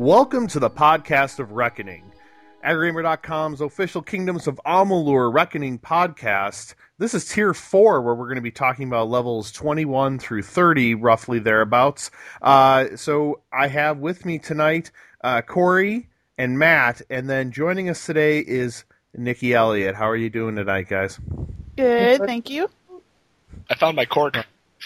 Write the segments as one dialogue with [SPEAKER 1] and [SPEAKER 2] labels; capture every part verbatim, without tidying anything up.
[SPEAKER 1] Welcome to the podcast of Reckoning, Agrigamer dot com's official Kingdoms of Amalur Reckoning podcast. This is tier four, where we're going to be talking about levels twenty-one through thirty, roughly thereabouts. Uh, so I have with me tonight uh, Corey and Matt, and then joining us today is Nikki Elliott. How are you doing tonight, guys?
[SPEAKER 2] Good, thank you.
[SPEAKER 3] I found my cork.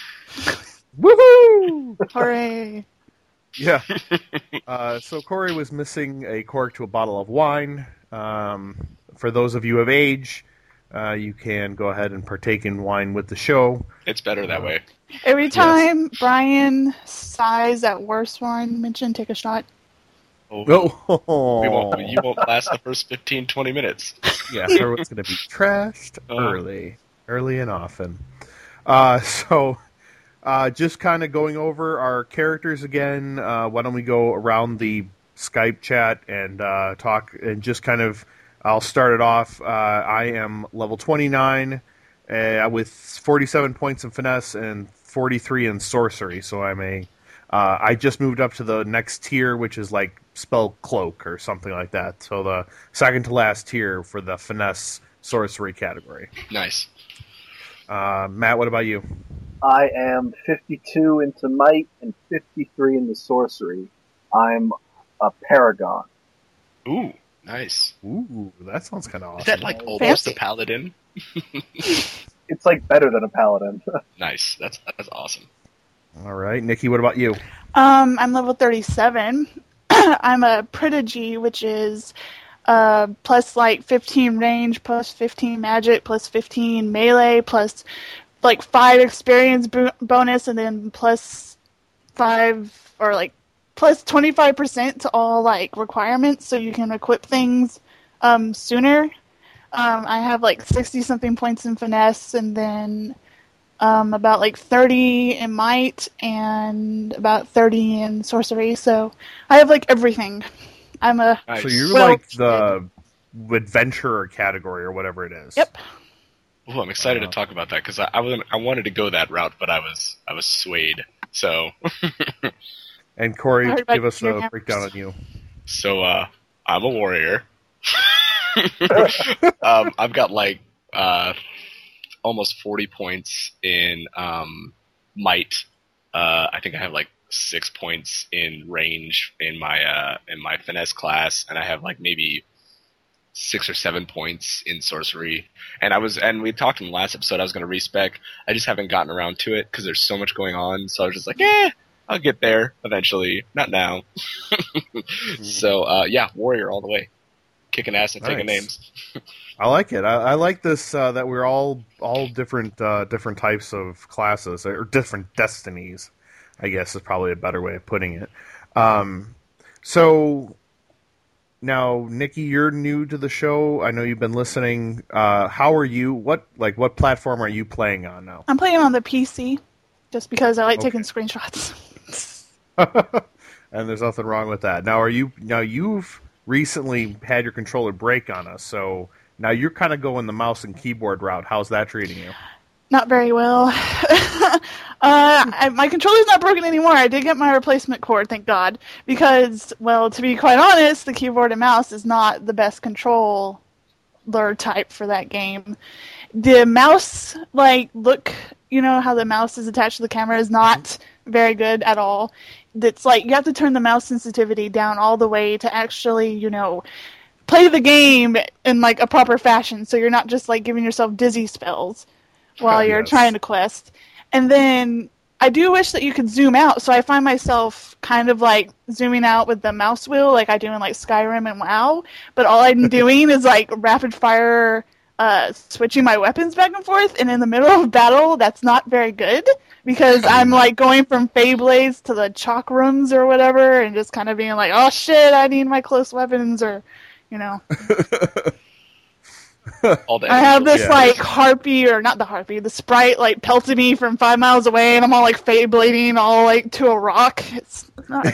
[SPEAKER 1] Woohoo!
[SPEAKER 2] Hooray!
[SPEAKER 1] Yeah. Uh, so Corey was missing a cork to a bottle of wine. Um, for those of you of age, uh, you can go ahead and partake in wine with the show.
[SPEAKER 3] It's better that way.
[SPEAKER 2] Every time yes. Brian sighs at worst wine mention, take a shot.
[SPEAKER 3] Oh,
[SPEAKER 1] oh.
[SPEAKER 3] We won't, you won't last the first fifteen, twenty minutes.
[SPEAKER 1] Yeah, everyone's going to be trashed uh. early, early and often. Uh, so... Uh, just kind of going over our characters again. Uh, why don't we go around the Skype chat and uh, talk and just kind of, I'll start it off. Uh, I am level twenty-nine uh, with forty-seven points in finesse and forty-three in sorcery. So I'm a, uh, I just moved up to the next tier, which is like spell cloak or something like that. So the second to last tier for the finesse sorcery category.
[SPEAKER 3] Nice.
[SPEAKER 1] Uh, Matt, what about you?
[SPEAKER 4] I am fifty-two into might and fifty-three into sorcery. I'm a paragon.
[SPEAKER 3] Ooh, nice.
[SPEAKER 1] Ooh, that sounds kind of awesome.
[SPEAKER 3] Is that like almost
[SPEAKER 2] Fancy.
[SPEAKER 3] a paladin?
[SPEAKER 4] It's like better than a paladin.
[SPEAKER 3] Nice. That's that's awesome.
[SPEAKER 1] All right, Nikki, what about you?
[SPEAKER 2] Um, I'm level thirty-seven. I'm a prodigy, which is uh, plus like fifteen range, plus fifteen magic, plus fifteen melee, plus like five experience bo- bonus, and then plus five or like plus twenty-five percent to all like requirements, so you can equip things um, sooner. Um, I have like sixty something points in finesse, and then um, about like thirty in might and about thirty in sorcery. So I have like everything. I'm a
[SPEAKER 3] Nice.
[SPEAKER 1] So you're
[SPEAKER 2] well,
[SPEAKER 1] like the adventurer category or whatever it is.
[SPEAKER 2] Yep.
[SPEAKER 3] Ooh, I'm excited
[SPEAKER 1] Uh,
[SPEAKER 3] to talk about that because I, I was I wanted to go that route, but I was I was swayed. So,
[SPEAKER 1] And Corey,
[SPEAKER 2] I heard about
[SPEAKER 1] give us
[SPEAKER 2] your
[SPEAKER 1] a
[SPEAKER 2] hammers.
[SPEAKER 1] breakdown on you.
[SPEAKER 3] so uh, I'm a warrior. um, I've got like uh, almost forty points in um, might. Uh, I think I have like six points in range in my uh, in my finesse class, and I have like maybe six or seven points in sorcery. And I was, and we talked in the last episode, I was going to respec. I just haven't gotten around to it because there's so much going on. So I was just like, eh, I'll get there eventually. Not now. So, uh, yeah, warrior all the way. Kicking ass and taking
[SPEAKER 1] Nice.
[SPEAKER 3] names.
[SPEAKER 1] I like it. I, I like this uh, that we're all all different uh, different types of classes or different destinies, I guess is probably a better way of putting it. Um, so. Now, Nikki, you're new to the show. I know you've been listening. Uh, how are you? What like what platform are you playing on now?
[SPEAKER 2] I'm playing on the P C, just because I like
[SPEAKER 1] Okay.
[SPEAKER 2] taking screenshots.
[SPEAKER 1] And there's nothing wrong with that. Now, are you now you've recently had your controller break on us, so now you're kind of going the mouse and keyboard route. How's that treating you?
[SPEAKER 2] Not very well. uh, I, my controller's not broken anymore. I did get my replacement cord, thank God. Because, well, to be quite honest, the keyboard and mouse is not the best controller type for that game. The mouse, like, look, you know how the mouse is attached to the camera is not very good at all. It's like, you have to turn the mouse sensitivity down all the way to actually, you know, play the game in, like, a proper fashion. So you're not just, like, giving yourself dizzy spells while
[SPEAKER 1] Oh,
[SPEAKER 2] you're
[SPEAKER 1] yes.
[SPEAKER 2] trying to quest. And then I do wish that you could zoom out, so I find myself kind of like zooming out with the mouse wheel like I do in like Skyrim and WoW, but all I'm doing is like rapid fire uh, switching my weapons back and forth, and in the middle of battle that's not very good because I'm like going from Fey Blades to the chalk rooms or whatever and just kind of being like, oh shit, I need my close weapons, or you know.
[SPEAKER 3] All the
[SPEAKER 2] I have this
[SPEAKER 1] Yeah.
[SPEAKER 2] like harpy, or not the harpy, the sprite like pelted me from five miles away, and I'm all like fade blading all like to a rock. It's not.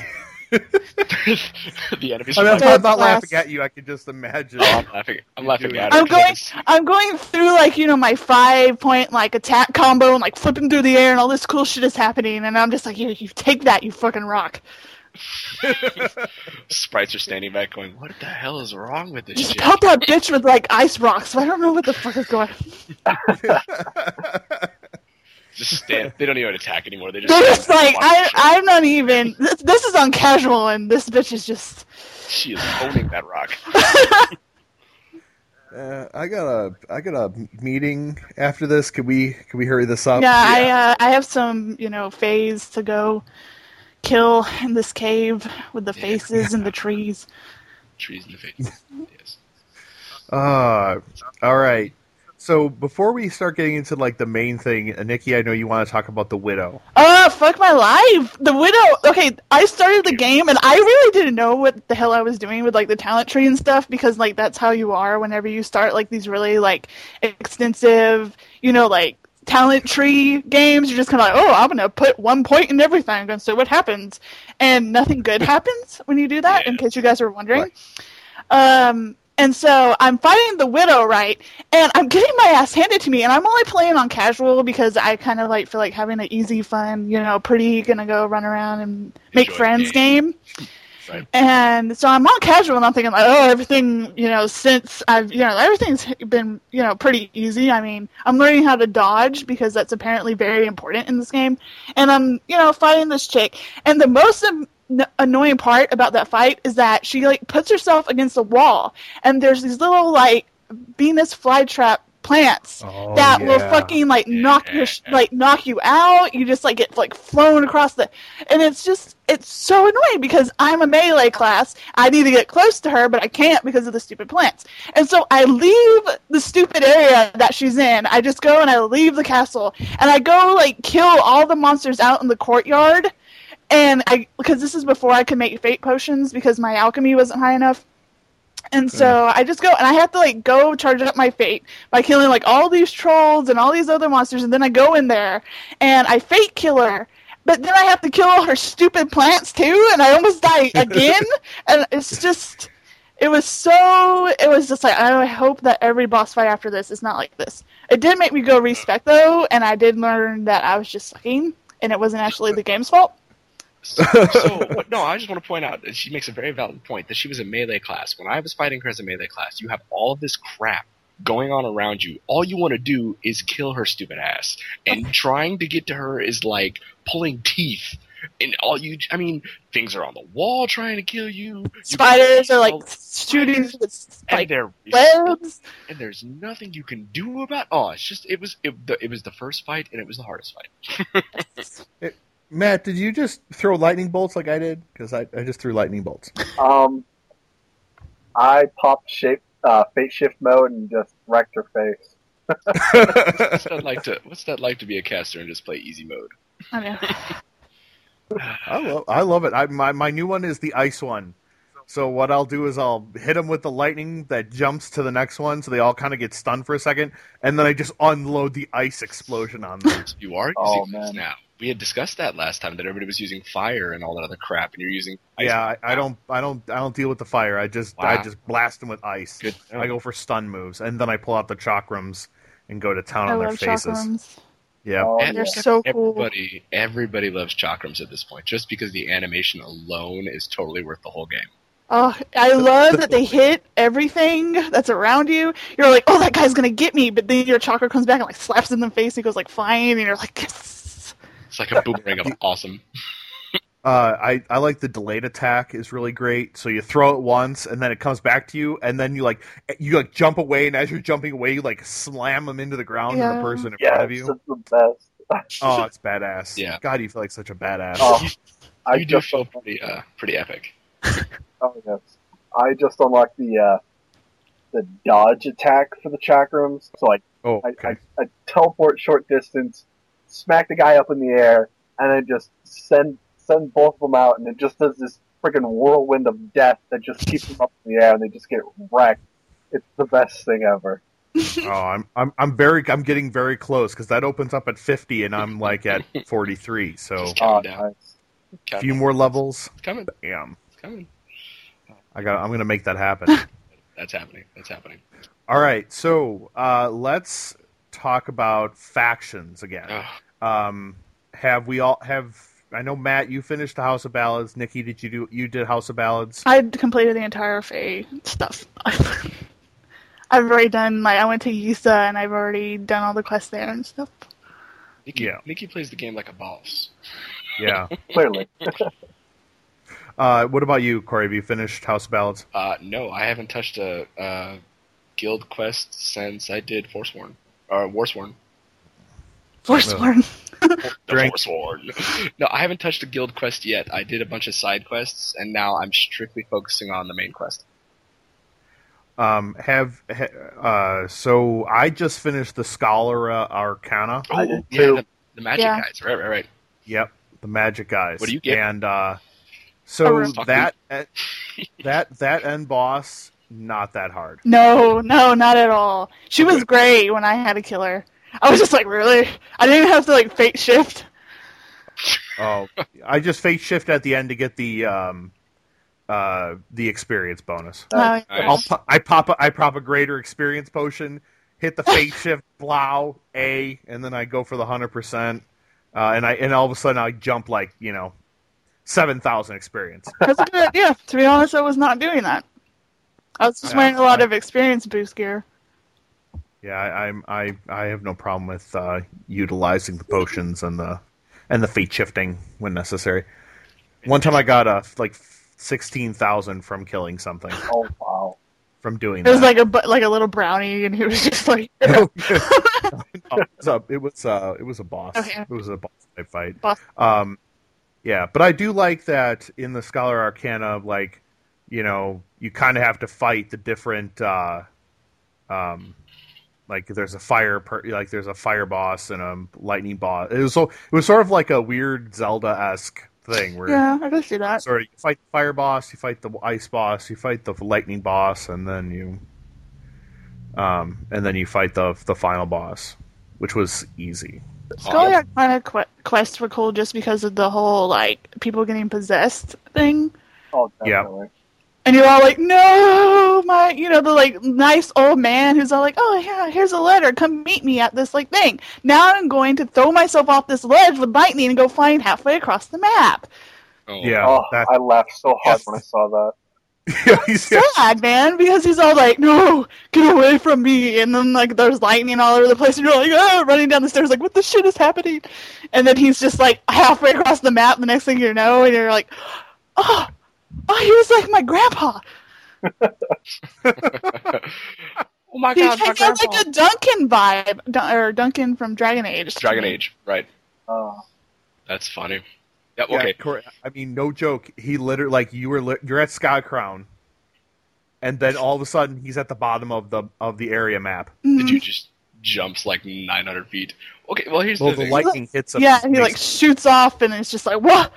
[SPEAKER 3] The enemies
[SPEAKER 1] I
[SPEAKER 3] are
[SPEAKER 1] mean,
[SPEAKER 3] like,
[SPEAKER 1] I'm not
[SPEAKER 2] class.
[SPEAKER 1] laughing at you. I can just imagine.
[SPEAKER 3] oh, I'm laughing. I'm
[SPEAKER 1] You're
[SPEAKER 3] laughing
[SPEAKER 1] doing
[SPEAKER 3] at
[SPEAKER 1] it.
[SPEAKER 3] her.
[SPEAKER 2] I'm going,
[SPEAKER 3] because-
[SPEAKER 2] I'm going through like you know my five point like attack combo and like flipping through the air and all this cool shit is happening, and I'm just like, you, you take that, you fucking rock.
[SPEAKER 3] Sprites are standing back going, what the hell is wrong with this
[SPEAKER 2] Just
[SPEAKER 3] shit?
[SPEAKER 2] pelt that bitch with like ice rocks. I don't know what the fuck is going on.
[SPEAKER 3] Just stand. They don't even attack anymore. They just.
[SPEAKER 2] They're just
[SPEAKER 3] stand
[SPEAKER 2] like,
[SPEAKER 3] and watch
[SPEAKER 2] I,
[SPEAKER 3] the show.
[SPEAKER 2] I'm not even. This, this is on casual, and this bitch is just.
[SPEAKER 3] She is owning that rock.
[SPEAKER 1] Uh, I got a I got a meeting after this. Can we can we hurry this up?
[SPEAKER 2] Yeah, I uh, I have some you know phase to go kill in this cave with the
[SPEAKER 3] Yeah.
[SPEAKER 2] faces and the trees.
[SPEAKER 3] Trees in the face. Yes.
[SPEAKER 1] Uh, all right. So before we start getting into like the main thing, uh, Nikki, I know you want to talk about the widow.
[SPEAKER 2] Oh, fuck my life! The widow. Okay, I started the game and I really didn't know what the hell I was doing with like the talent tree and stuff because like that's how you are whenever you start like these really like extensive, you know, like talent tree games. You're just kind of like, oh, I'm gonna put one point in everything and so what happens, and nothing good happens when you do that.
[SPEAKER 3] Yeah.
[SPEAKER 2] In case you guys are wondering.
[SPEAKER 1] Right.
[SPEAKER 2] Um. And so I'm fighting the widow, right? And I'm getting my ass handed to me, and I'm only playing on casual because I kind of like feel like having an easy, fun, you know, pretty gonna go run around and make
[SPEAKER 3] Enjoy the
[SPEAKER 2] friends
[SPEAKER 3] game.
[SPEAKER 2] game.
[SPEAKER 3] Right.
[SPEAKER 2] And so I'm on casual, and I'm thinking like, oh, everything, you know, since I've, you know, everything's been, you know, pretty easy. I mean, I'm learning how to dodge because that's apparently very important in this game. And I'm, you know, fighting this chick, and the most Im- n- annoying part about that fight is that she like puts herself against a wall, and there's these little like Venus flytrap plants
[SPEAKER 1] Oh,
[SPEAKER 2] that will
[SPEAKER 1] yeah.
[SPEAKER 2] fucking like knock your sh- like knock you out. You just like get like flown across the, and it's just it's so annoying because I'm a melee class. I need to get close to her, but I can't because of the stupid plants. And so I leave the stupid area that she's in. I just go and I leave the castle and I go like kill all the monsters out in the courtyard. And I because this is before I could make fate potions because my alchemy wasn't high enough. And so I just go, and I have to, like, go charge up my fate by killing, like, all these trolls and all these other monsters, and then I go in there, and I fate kill her, but then I have to kill all her stupid plants, too, and I almost die again, and it's just, it was so, it was just like, I hope that every boss fight after this is not like this. It did make me go respec, though, and I did learn that I was just sucking, and it wasn't actually the game's fault.
[SPEAKER 3] So, so what- no, I just want to point out that she makes a very valid point that she was a melee class. When I was fighting her as a melee class, you have all of this crap going on around you. All you want to do is kill her stupid ass, and trying to get to her is like pulling teeth. And all you, I mean, things are on the wall trying to kill you. You
[SPEAKER 2] Spiders
[SPEAKER 3] got-
[SPEAKER 2] are, like, shooting with,
[SPEAKER 3] and
[SPEAKER 2] like,
[SPEAKER 3] they're
[SPEAKER 2] webs.
[SPEAKER 3] and there's nothing you can do about. Oh, it's just it was it, the, it was the first fight, and it was the hardest fight.
[SPEAKER 1] Matt, did you just throw lightning bolts like I did? Because I, I just threw lightning bolts.
[SPEAKER 4] Um, I popped shape, uh, fate shift mode and just wrecked her face.
[SPEAKER 3] What's that like to What's that like to be a caster and just play easy mode?
[SPEAKER 2] I know.
[SPEAKER 1] I love, I love it. I, my my new one is the ice one. So what I'll do is I'll hit them with the lightning that jumps to the next one, so they all kind of get stunned for a second, and then I just unload the ice explosion on them.
[SPEAKER 3] You are
[SPEAKER 4] Oh,
[SPEAKER 3] using this
[SPEAKER 4] man.
[SPEAKER 3] now. We had discussed that last time that everybody was using fire and all that other crap, and you're using ice.
[SPEAKER 1] Yeah, I, I don't, I don't, I don't deal with the fire. I just, I
[SPEAKER 3] Wow.
[SPEAKER 1] just blast them with ice.
[SPEAKER 3] Good.
[SPEAKER 1] I go for stun moves, and then I pull out the chakrams and go to town
[SPEAKER 2] I
[SPEAKER 1] on their
[SPEAKER 2] love
[SPEAKER 1] faces.
[SPEAKER 2] chakrams.
[SPEAKER 1] Yeah.
[SPEAKER 4] Oh,
[SPEAKER 3] And
[SPEAKER 2] They're
[SPEAKER 4] yeah.
[SPEAKER 2] so cool.
[SPEAKER 3] everybody, everybody loves chakrams at this point, just because the animation alone is totally worth the whole game.
[SPEAKER 2] Oh, I love that they hit everything that's around you. You're like, oh, that guy's gonna get me, but then your chakra comes back and like slaps in the face. And he goes like flying, and you're like, yes.
[SPEAKER 3] It's like a boomerang of awesome.
[SPEAKER 1] Uh, I, I like the delayed attack is really great. So you throw it once, and then it comes back to you, and then you like you like jump away, and as you're jumping away, you like slam them into the ground to
[SPEAKER 2] Yeah.
[SPEAKER 1] the person in
[SPEAKER 4] Yes,
[SPEAKER 1] front of you.
[SPEAKER 4] it's the best.
[SPEAKER 1] Oh, it's badass.
[SPEAKER 3] Yeah.
[SPEAKER 1] God, you feel like such a badass.
[SPEAKER 4] Oh, I
[SPEAKER 3] You do
[SPEAKER 4] just
[SPEAKER 3] feel pretty, uh, pretty epic.
[SPEAKER 4] oh yes, I just unlocked the uh, the dodge attack for the chakrams. So I,
[SPEAKER 1] Oh,
[SPEAKER 4] I,
[SPEAKER 1] okay.
[SPEAKER 4] I, I teleport short distance, smack the guy up in the air, and then just send send both of them out, and it just does this freaking whirlwind of death that just keeps them up in the air, and they just get wrecked. It's the best thing ever.
[SPEAKER 1] Oh, I'm I'm I'm very I'm getting very close because that opens up at fifty, and I'm like at forty-three. So
[SPEAKER 3] Just
[SPEAKER 4] Oh,
[SPEAKER 3] counting down.
[SPEAKER 4] nice.
[SPEAKER 1] a
[SPEAKER 3] Counting
[SPEAKER 1] few
[SPEAKER 3] down.
[SPEAKER 1] more levels.
[SPEAKER 3] It's coming.
[SPEAKER 1] Bam.
[SPEAKER 3] It's coming.
[SPEAKER 1] I got. I'm gonna make that happen.
[SPEAKER 3] That's happening. That's happening.
[SPEAKER 1] All right. So uh, let's talk about factions again.
[SPEAKER 3] Ugh.
[SPEAKER 1] Um, have we all have I know Matt, you finished the House of Ballads. Nikki, did you do? You did House of Ballads.
[SPEAKER 2] I completed the entire Fae stuff. I've already done my. I went to Yisa and I've already done all the quests there and stuff.
[SPEAKER 3] Nikki,
[SPEAKER 1] Yeah.
[SPEAKER 3] Nikki plays the game like a boss.
[SPEAKER 1] Yeah.
[SPEAKER 4] Clearly.
[SPEAKER 1] uh, what about you, Corey? Have you finished House of Ballads?
[SPEAKER 3] Uh, no, I haven't touched a uh, guild quest since I did Forsworn. Or Warsworn.
[SPEAKER 2] Forsworn.
[SPEAKER 3] The
[SPEAKER 1] Drink.
[SPEAKER 3] Forsworn. No, I haven't touched a guild quest yet. I did a bunch of side quests, and now I'm strictly focusing on the main quest.
[SPEAKER 1] Um, have ha, uh, so I just finished the Scholara Arcana.
[SPEAKER 4] I did
[SPEAKER 3] yeah,
[SPEAKER 4] too.
[SPEAKER 3] the, the magic
[SPEAKER 2] Yeah.
[SPEAKER 3] guys. Right, right, right.
[SPEAKER 1] Yep, the magic guys.
[SPEAKER 3] What do you get?
[SPEAKER 1] And uh, so
[SPEAKER 2] Oh,
[SPEAKER 3] fuck
[SPEAKER 1] that that that end boss not that hard.
[SPEAKER 2] No, no, not at all. She was great when I had to kill her. I was just like, really? I didn't even have to like fate shift.
[SPEAKER 1] Oh, I just fate shift at the end to get the um, uh, the experience bonus.
[SPEAKER 2] No,
[SPEAKER 3] Nice.
[SPEAKER 1] I'll po- I pop a, I pop a greater experience potion, hit the fate shift, blow A, and then I go for the hundred percent. Uh, and I and all of a sudden I jump like you know seven thousand experience.
[SPEAKER 2] that's a good idea. To be honest, I was not doing that. I was just
[SPEAKER 1] Yeah,
[SPEAKER 2] wearing a lot
[SPEAKER 1] I-
[SPEAKER 2] of experience boost gear.
[SPEAKER 1] Yeah, I, I'm I I have no problem with uh, utilizing the potions and the and the fate shifting when necessary. One time I got a like sixteen thousand from killing something
[SPEAKER 4] Oh wow.
[SPEAKER 1] from doing
[SPEAKER 2] It was
[SPEAKER 1] that.
[SPEAKER 2] like a bu- like a little brownie, and he was just like,
[SPEAKER 1] No, it was a it was a, it was a boss.
[SPEAKER 2] Okay.
[SPEAKER 1] It was a boss type fight.
[SPEAKER 2] Boss.
[SPEAKER 1] Um, yeah, but I do like that in the Scholar Arcana, like you know, you kind of have to fight the different. Uh, um, like there's a fire, per, like there's a fire boss and a lightning boss. It was so it was sort of like a weird Zelda-esque thing where
[SPEAKER 2] yeah, I could see that.
[SPEAKER 1] sort of you fight the fire boss, you fight the ice boss, you fight the lightning boss, and then you, um, and then you fight the the final boss, which was easy.
[SPEAKER 2] Skull kind of qu- quests were cool just because of the whole like people getting possessed thing,
[SPEAKER 4] Oh
[SPEAKER 1] Yeah.
[SPEAKER 4] definitely.
[SPEAKER 2] and you're all like, no, my, you know, the like nice old man who's all like, oh yeah, here's a letter, come meet me at this like thing. Now I'm going to throw myself off this ledge with lightning and go flying halfway across the map.
[SPEAKER 3] Oh,
[SPEAKER 1] Yeah,
[SPEAKER 4] Oh,
[SPEAKER 1] that,
[SPEAKER 4] I laughed so hard
[SPEAKER 1] Yes.
[SPEAKER 4] when I saw that.
[SPEAKER 1] yeah, he's- yeah.
[SPEAKER 2] Sad, man, because he's all like, no, get away from me, and then like there's lightning all over the place, and you're like, oh, running down the stairs, like, what the shit is happening? And then he's just like halfway across the map. The next thing you know, and you're like, oh, oh, he was like my grandpa.
[SPEAKER 3] oh my
[SPEAKER 2] He
[SPEAKER 3] god, my
[SPEAKER 2] had
[SPEAKER 3] grandpa.
[SPEAKER 2] like a Duncan vibe, Dun- or Duncan from Dragon Age. to
[SPEAKER 3] Dragon
[SPEAKER 2] me.
[SPEAKER 3] Age, right.
[SPEAKER 4] Oh.
[SPEAKER 3] That's funny. Yeah,
[SPEAKER 1] Yeah,
[SPEAKER 3] okay.
[SPEAKER 1] Cor- I mean, no joke. He literally, like, you were, li- you're at Sky Crown, and then all of a sudden he's at the bottom of the of the area map.
[SPEAKER 2] Mhm.
[SPEAKER 3] Did you just jumps like nine hundred feet? Okay, well here's
[SPEAKER 1] Well,
[SPEAKER 3] the
[SPEAKER 1] the
[SPEAKER 3] thing.
[SPEAKER 1] lightning hits him.
[SPEAKER 2] Yeah, and he like shoots off, and it's just like what?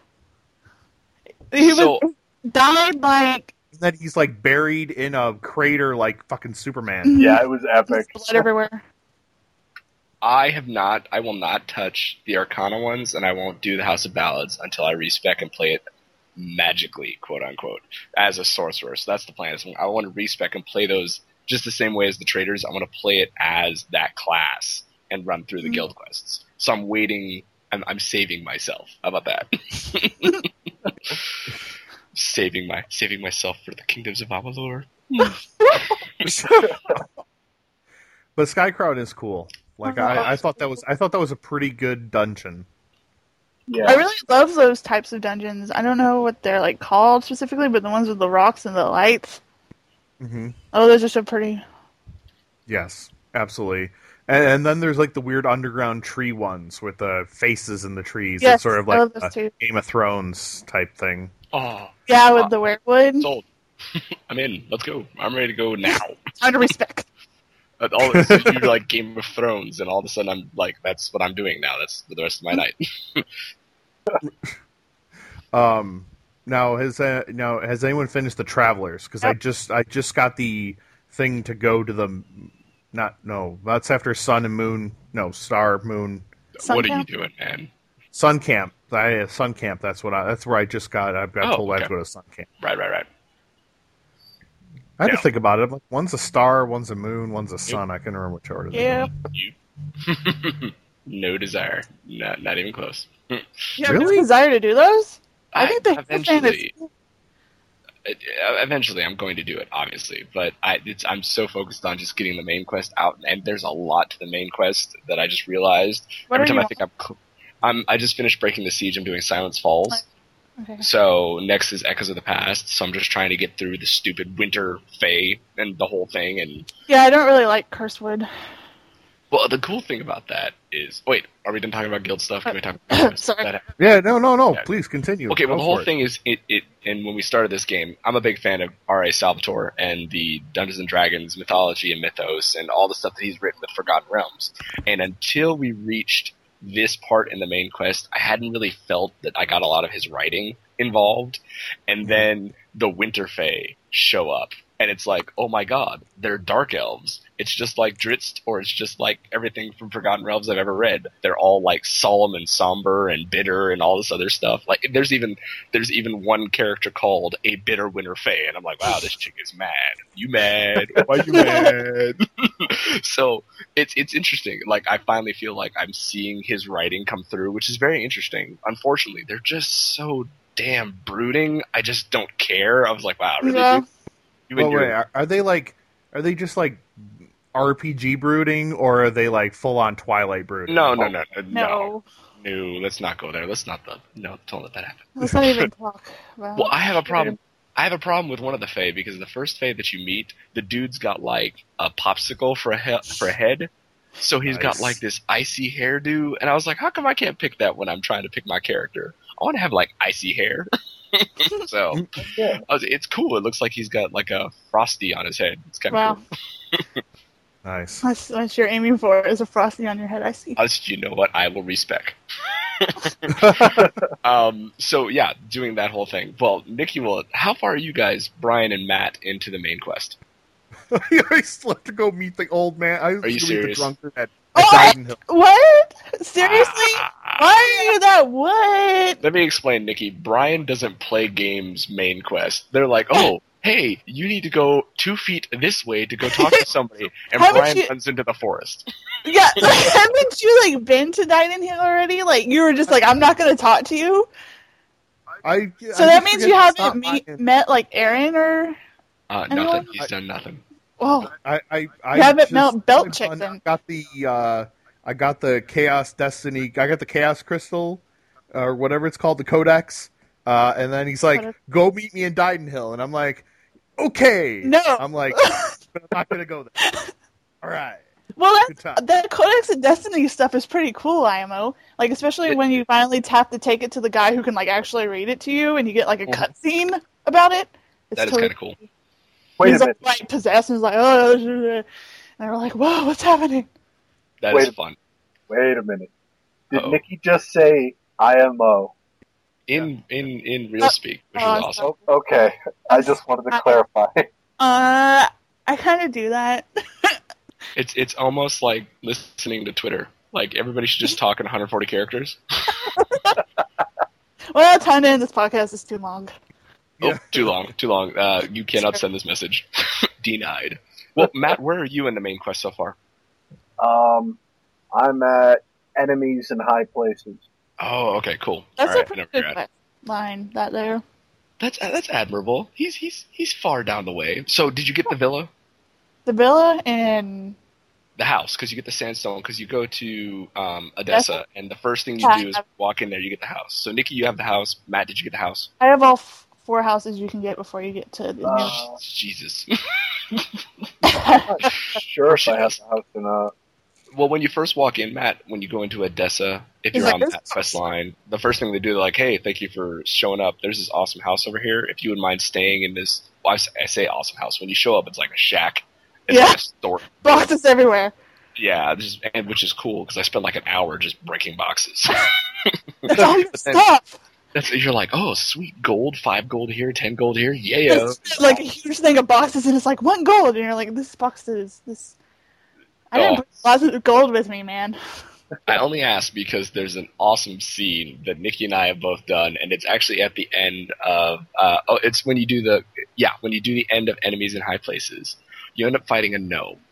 [SPEAKER 2] He
[SPEAKER 3] So-
[SPEAKER 2] was died like
[SPEAKER 1] and then he's like buried in a crater, like fucking Superman.
[SPEAKER 4] Yeah, it was epic.
[SPEAKER 2] blood everywhere.
[SPEAKER 3] I have not, I will not touch the Arcana ones, and I won't do the House of Ballads until I respec and play it magically, quote unquote, as a sorcerer. So that's the plan. So I want to respec and play those just the same way as the traders. I want to play it as that class and run through the
[SPEAKER 2] Mhm.
[SPEAKER 3] guild quests. So I'm waiting. I'm, I'm saving myself. How about that? saving my saving myself for the kingdoms of Amalur.
[SPEAKER 1] But Sky Crown is cool. Like I, I thought that was I thought that was a pretty good dungeon.
[SPEAKER 4] Yeah.
[SPEAKER 2] I really love those types of dungeons. I don't know what they're like called specifically, but the ones with the rocks and the lights.
[SPEAKER 1] Mm-hmm.
[SPEAKER 2] Oh, those are so pretty.
[SPEAKER 1] Yes, absolutely. And, and then there's like the weird underground tree ones with the faces in the trees.
[SPEAKER 2] Yes,
[SPEAKER 1] it's sort of
[SPEAKER 2] I love
[SPEAKER 1] like
[SPEAKER 2] those
[SPEAKER 1] a
[SPEAKER 2] too.
[SPEAKER 1] Game of Thrones type thing.
[SPEAKER 3] Oh,
[SPEAKER 2] Yeah, with
[SPEAKER 3] Uh,
[SPEAKER 2] the werewood.
[SPEAKER 3] sold. I'm in. Let's go. I'm ready to go now.
[SPEAKER 2] Time to respect.
[SPEAKER 3] Uh, all this is you're like Game of Thrones, and all of a sudden I'm like, that's what I'm doing now. That's for the rest of my night.
[SPEAKER 1] Um, now has uh, now has anyone finished the Travelers? Because I
[SPEAKER 2] Yep.
[SPEAKER 1] just I just got the thing to go to the not no that's after Sun and Moon no Star Moon
[SPEAKER 2] Sun
[SPEAKER 3] what are you
[SPEAKER 2] Camp?
[SPEAKER 3] doing, man?
[SPEAKER 1] Sun Camp. I uh, Sun Camp. That's what I. That's where I just got. I got
[SPEAKER 3] Oh,
[SPEAKER 1] told I had
[SPEAKER 3] okay.
[SPEAKER 1] to go to Sun Camp.
[SPEAKER 3] Right, right, right.
[SPEAKER 1] I had
[SPEAKER 3] Yeah.
[SPEAKER 1] to think about it. I'm like, one's a star, one's a moon, one's a sun. I can remember which order. they
[SPEAKER 2] Yeah.
[SPEAKER 3] You. no desire. Not, not even close.
[SPEAKER 2] You have
[SPEAKER 1] Really?
[SPEAKER 2] no desire to do those? I,
[SPEAKER 3] I-
[SPEAKER 2] think the
[SPEAKER 3] eventually. It- Eventually, I'm going to do it, obviously, but I, it's, I'm so focused on just getting the main quest out, and there's a lot to the main quest that I just realized.
[SPEAKER 2] What
[SPEAKER 3] Every
[SPEAKER 2] are
[SPEAKER 3] time
[SPEAKER 2] you
[SPEAKER 3] I think I'm, cl- I'm, I just finished Breaking the Siege. I'm doing Silence Falls.
[SPEAKER 2] Okay.
[SPEAKER 3] So next is Echoes of the Past. So I'm just trying to get through the stupid Winter Fae and the whole thing. And
[SPEAKER 2] Yeah, I don't really like Cursewood.
[SPEAKER 3] well, the cool thing about that is, wait, are we done talking about guild stuff? Can we talk? About
[SPEAKER 2] Sorry.
[SPEAKER 3] that?
[SPEAKER 1] Yeah, no, no, no.
[SPEAKER 3] Yeah.
[SPEAKER 1] Please continue.
[SPEAKER 3] Okay, well,
[SPEAKER 1] Go
[SPEAKER 3] the whole
[SPEAKER 1] for it.
[SPEAKER 3] thing is, it, it, and when we started this game, I'm a big fan of R A. Salvatore and the Dungeons and Dragons mythology and mythos and all the stuff that he's written with Forgotten Realms. And until we reached this part in the main quest, I hadn't really felt that I got a lot of his writing involved. And then the Winter Fae show up, and it's like, oh my god, they're dark elves. It's just like Drizzt, or it's just like everything from Forgotten Realms I've ever read. They're all like solemn and somber and bitter and all this other stuff. Like there's even there's even one character called a bitter Winter Fae, and I'm like, wow, this chick is mad. You mad? Why you mad? So it's it's interesting. Like I finally feel like I'm seeing his writing come through, which is very interesting. Unfortunately, they're just so damn brooding. I just don't care. I was like, wow, really?
[SPEAKER 2] Yeah.
[SPEAKER 3] dude? You
[SPEAKER 1] Oh
[SPEAKER 3] and your-
[SPEAKER 1] wait, are, are they like? Are they just like R P G brooding, or are they like full on Twilight brooding?
[SPEAKER 3] No, no, no, no, no,
[SPEAKER 2] No.
[SPEAKER 3] no. Let's not go there. Let's not. The, no, don't let that happen.
[SPEAKER 2] Let's not even talk about
[SPEAKER 3] Well, I have a problem. I have a problem with one of the Fae because the first Fae that you meet, the dude's got like a popsicle for a he- for a head, so he's got
[SPEAKER 1] Nice.
[SPEAKER 3] like this icy hairdo, and I was like, how come I can't pick that when I'm trying to pick my character? I want to have like icy hair. So
[SPEAKER 4] Yeah.
[SPEAKER 3] I was- it's cool. It looks like he's got like a frosty on his head. It's kind of
[SPEAKER 2] Wow.
[SPEAKER 3] cool.
[SPEAKER 1] Nice.
[SPEAKER 2] That's what you're aiming for is a frosty on your head, I see.
[SPEAKER 3] Us, you know what? I will respec. um, so yeah, doing that whole thing. Well, Nikki will. How far are you guys, Brian and Matt, into the main quest?
[SPEAKER 1] I still have to go meet the old man. I
[SPEAKER 3] Are you
[SPEAKER 1] still meet
[SPEAKER 3] serious?
[SPEAKER 1] the drunkard at,
[SPEAKER 2] Oh,
[SPEAKER 1] at
[SPEAKER 2] I-
[SPEAKER 1] Didenhill.
[SPEAKER 2] What? Seriously?
[SPEAKER 3] Ah.
[SPEAKER 2] Why are you that? What?
[SPEAKER 3] Let me explain, Nikki. Brian doesn't play games main quest. They're like, oh, hey, you need to go two feet this way to go talk to somebody, and
[SPEAKER 2] Haven't
[SPEAKER 3] Brian
[SPEAKER 2] you-
[SPEAKER 3] runs into the forest.
[SPEAKER 2] Yeah, like, haven't you like been to Didenhill already? Like you were just like, I'm not going to talk to you.
[SPEAKER 1] I,
[SPEAKER 2] So that means you haven't meet, met like Aaron or
[SPEAKER 3] Uh,
[SPEAKER 2] Anyone?
[SPEAKER 3] nothing. He's done nothing.
[SPEAKER 2] oh,
[SPEAKER 1] I, I, I
[SPEAKER 2] You haven't
[SPEAKER 1] just-
[SPEAKER 2] melt belt
[SPEAKER 1] I've
[SPEAKER 2] check
[SPEAKER 1] done-
[SPEAKER 2] then.
[SPEAKER 1] I got the, uh, I got the Chaos Destiny. I got the Chaos Crystal, or whatever it's called, the Codex. Uh, and then he's like,
[SPEAKER 2] Codex.
[SPEAKER 1] "Go meet me in Didenhill," and I'm like, "Okay."
[SPEAKER 2] No.
[SPEAKER 1] I'm like, "But I'm not gonna go there." All right.
[SPEAKER 2] well,
[SPEAKER 1] Good
[SPEAKER 2] that
[SPEAKER 1] time.
[SPEAKER 2] that Codex and Destiny stuff is pretty cool, I M O. Like especially
[SPEAKER 3] It-
[SPEAKER 2] when you finally tap to take it to the guy who can like actually read it to you, and you get like a
[SPEAKER 3] Mhm.
[SPEAKER 2] cutscene about it. It's
[SPEAKER 3] That is
[SPEAKER 2] totally
[SPEAKER 3] kind of cool.
[SPEAKER 4] Wait
[SPEAKER 2] he's
[SPEAKER 4] a minute.
[SPEAKER 2] like, like possessed and he's like, oh, and we're like, whoa, what's happening?
[SPEAKER 3] That
[SPEAKER 4] Wait.
[SPEAKER 3] is fun.
[SPEAKER 4] Wait a minute. Did
[SPEAKER 3] Uh-oh.
[SPEAKER 4] Nikki just say I M O?
[SPEAKER 3] In in in real
[SPEAKER 2] Uh,
[SPEAKER 3] speak, which
[SPEAKER 2] oh,
[SPEAKER 3] is
[SPEAKER 2] I'm
[SPEAKER 3] awesome.
[SPEAKER 4] Oh, okay. I just wanted to clarify.
[SPEAKER 2] Uh, I kind of do that.
[SPEAKER 3] It's it's almost like listening to Twitter. Like everybody should just talk in one hundred forty characters.
[SPEAKER 2] Well, time to end this podcast is too long.
[SPEAKER 1] Yeah.
[SPEAKER 3] Oh, too long, too long. Uh, you cannot send this message. Denied. Well, Matt, where are you in the main quest so far?
[SPEAKER 4] Um, I'm at enemies in high places.
[SPEAKER 3] Oh, okay, cool.
[SPEAKER 2] That's
[SPEAKER 3] All right,
[SPEAKER 2] a pretty
[SPEAKER 3] I know where
[SPEAKER 2] good
[SPEAKER 3] you're at.
[SPEAKER 2] quest line, that there.
[SPEAKER 3] That's that's admirable. He's he's he's far down the way. So, did you get the villa,
[SPEAKER 2] The villa and
[SPEAKER 3] the house? Because you get the sandstone. Because you go to um, Odessa, and the first thing you
[SPEAKER 2] Yeah,
[SPEAKER 3] do is
[SPEAKER 2] I-
[SPEAKER 3] walk in there. You get the house. So, Nikki, you have the house. Matt, did you get the house?
[SPEAKER 2] I have all f- four houses you can get before you get to the
[SPEAKER 4] Uh,
[SPEAKER 3] Jesus.
[SPEAKER 2] new.
[SPEAKER 4] Sure, if I have the house in uh
[SPEAKER 3] Well, when you first walk in, Matt, when you go into Odessa, if
[SPEAKER 2] He's
[SPEAKER 3] you're
[SPEAKER 2] like,
[SPEAKER 3] on
[SPEAKER 2] "This
[SPEAKER 3] that
[SPEAKER 2] is
[SPEAKER 3] quest
[SPEAKER 2] awesome."
[SPEAKER 3] line, the first thing they do, they're like, hey, thank you for showing up. There's this awesome house over here. If you would mind staying in this, well, I say, I say awesome house. When you show up, it's like a shack. It's
[SPEAKER 2] Yeah.
[SPEAKER 3] like a store.
[SPEAKER 2] Boxes everywhere.
[SPEAKER 3] Yeah, this is, and which is cool because I spent like an hour just breaking boxes.
[SPEAKER 2] That's all your
[SPEAKER 3] But then-
[SPEAKER 2] stuff.
[SPEAKER 3] That's, you're like, oh, sweet gold, five gold here, ten gold here, yeah.
[SPEAKER 2] It's like a huge thing of boxes, and it's like one gold, and you're like, this box is this. I didn't
[SPEAKER 3] Oh.
[SPEAKER 2] bring lots of gold with me, man.
[SPEAKER 3] I only ask because there's an awesome scene that Nikki and I have both done, and it's actually at the end of. Uh, oh, it's when you do the yeah when you do the end of Enemies in High Places. You end up fighting a gnome,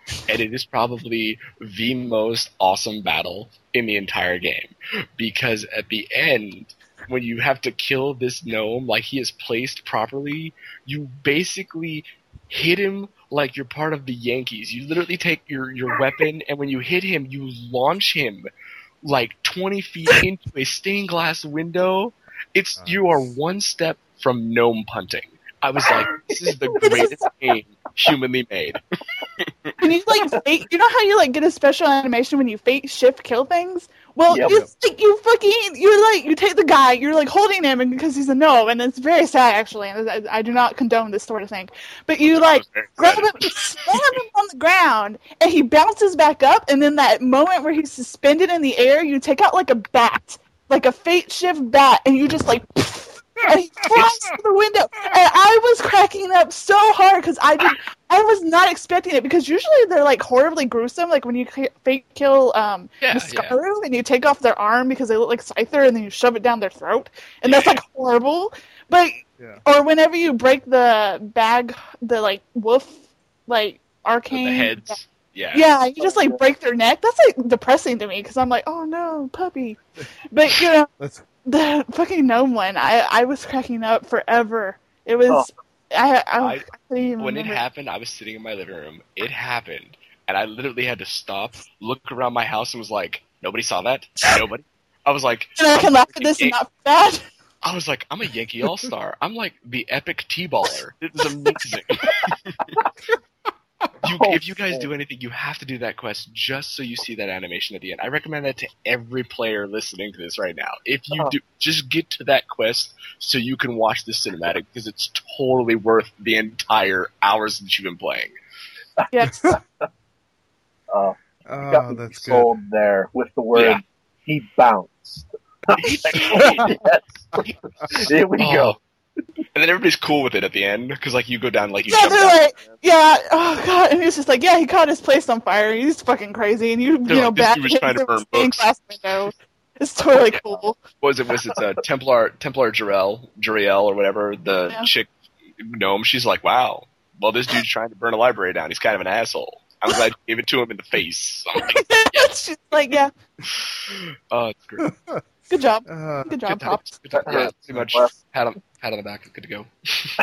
[SPEAKER 3] and it is probably the most awesome battle in the entire game. Because at the end, when you have to kill this gnome, like he is placed properly, you basically hit him like you're part of the Yankees. You literally take your, your weapon, and when you hit him, you launch him like twenty feet into a stained glass window. It's you are one step from gnome punting. I was like, this is the greatest game humanly made.
[SPEAKER 2] When you like fake, you know how you like get a special animation when you fake shift kill things? Well,
[SPEAKER 4] Yep.
[SPEAKER 2] it's like you fucking, you're like, you take the guy, you're like holding him and because he's a gnome, and it's very sad actually, and I, I do not condone this sort of thing. But you like grab him, you slam him on the ground, and he bounces back up, and then that moment where he's suspended in the air, you take out like a bat, like a fate shift bat, and you just like, and he flies through the window, and I was cracking up so hard because I did, I was not expecting it, because usually they're like horribly gruesome, like when you k- fake kill um
[SPEAKER 3] Yeah,
[SPEAKER 2] Mascaru and you take off their arm because they look like Scyther, and then you shove it down their throat, and that's like horrible. But
[SPEAKER 1] Yeah.
[SPEAKER 2] or whenever you break the bag, the like wolf like arcane
[SPEAKER 3] The heads. Yeah.
[SPEAKER 2] yeah, you just like break their neck. That's like depressing to me because I'm like, oh no, puppy. But you know,
[SPEAKER 1] That's
[SPEAKER 2] the fucking gnome one, I I was cracking up forever. It was
[SPEAKER 4] Oh.
[SPEAKER 2] I I,
[SPEAKER 3] I-
[SPEAKER 2] I couldn't even
[SPEAKER 3] When it
[SPEAKER 2] remember.
[SPEAKER 3] happened, I was sitting in my living room. It happened, and I literally had to stop, look around my house, and was like, "Nobody saw that. Nobody." I was like,
[SPEAKER 2] And I can
[SPEAKER 3] I'm
[SPEAKER 2] laugh
[SPEAKER 3] a
[SPEAKER 2] at this and
[SPEAKER 3] Yan-
[SPEAKER 2] not feel bad.
[SPEAKER 3] I was like, I'm a Yankee All Star. I'm like the epic T-baller. It was amazing. you, if you guys do anything, you have to do that quest just so you see that animation at the end. I recommend that to every player listening to this right now. If you
[SPEAKER 4] Oh.
[SPEAKER 3] do, just get to that quest so you can watch the cinematic, because it's totally worth the entire hours that you've been playing.
[SPEAKER 2] Yes.
[SPEAKER 4] Uh,
[SPEAKER 1] oh,
[SPEAKER 4] got me
[SPEAKER 1] that's good.
[SPEAKER 4] sold there with the word
[SPEAKER 3] Yeah.
[SPEAKER 4] he bounced. Yes. Here we go.
[SPEAKER 3] Oh. And then everybody's cool with it at the end, because like you go down, like you
[SPEAKER 2] Yeah,
[SPEAKER 3] jump
[SPEAKER 2] they're
[SPEAKER 3] down.
[SPEAKER 2] like, yeah, oh god, and he's just like, yeah, he caught his place on fire. He's fucking crazy, and you,
[SPEAKER 3] They're
[SPEAKER 2] you know,
[SPEAKER 3] like, this
[SPEAKER 2] back
[SPEAKER 3] dude was
[SPEAKER 2] him
[SPEAKER 3] trying to
[SPEAKER 2] through
[SPEAKER 3] burn
[SPEAKER 2] the stained
[SPEAKER 3] books.
[SPEAKER 2] glass window. It's totally cool.
[SPEAKER 3] What was it? Was it uh, Templar Templar Juriel, Juriel or whatever, the
[SPEAKER 2] Yeah.
[SPEAKER 3] chick gnome? She's like, wow. Well, this dude's trying to burn a library down. He's kind of an asshole. I'm glad you gave it to him in the face. I'm like,
[SPEAKER 2] She's like, yeah,
[SPEAKER 3] oh, it's great.
[SPEAKER 2] good job,
[SPEAKER 1] Uh,
[SPEAKER 2] good job,
[SPEAKER 3] Good
[SPEAKER 2] props.
[SPEAKER 3] times. Good times. Yeah,
[SPEAKER 4] Alright.
[SPEAKER 3] pretty much.
[SPEAKER 4] Well-
[SPEAKER 3] Pat on, pat on the back. Good to go.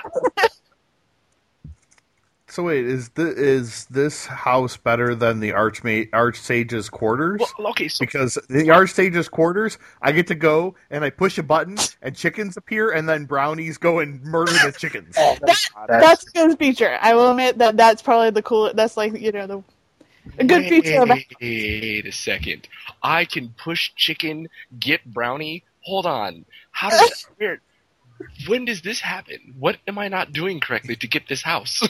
[SPEAKER 1] so wait, is this, is this house better than the Archmage Archsage's quarters?
[SPEAKER 3] Well, okay, so
[SPEAKER 1] Because the Archsage's quarters, I get to go and I push a button and chickens appear, and then brownies go and murder the chickens.
[SPEAKER 4] Oh,
[SPEAKER 2] That-
[SPEAKER 4] that's,
[SPEAKER 2] That's a good feature. I will admit that that's probably the cool. That's like, you know, the a good feature of it.
[SPEAKER 3] Wait a second. I can push chicken, get brownie. Hold on. How does that weird? When does this happen? What am I not doing correctly to get this house?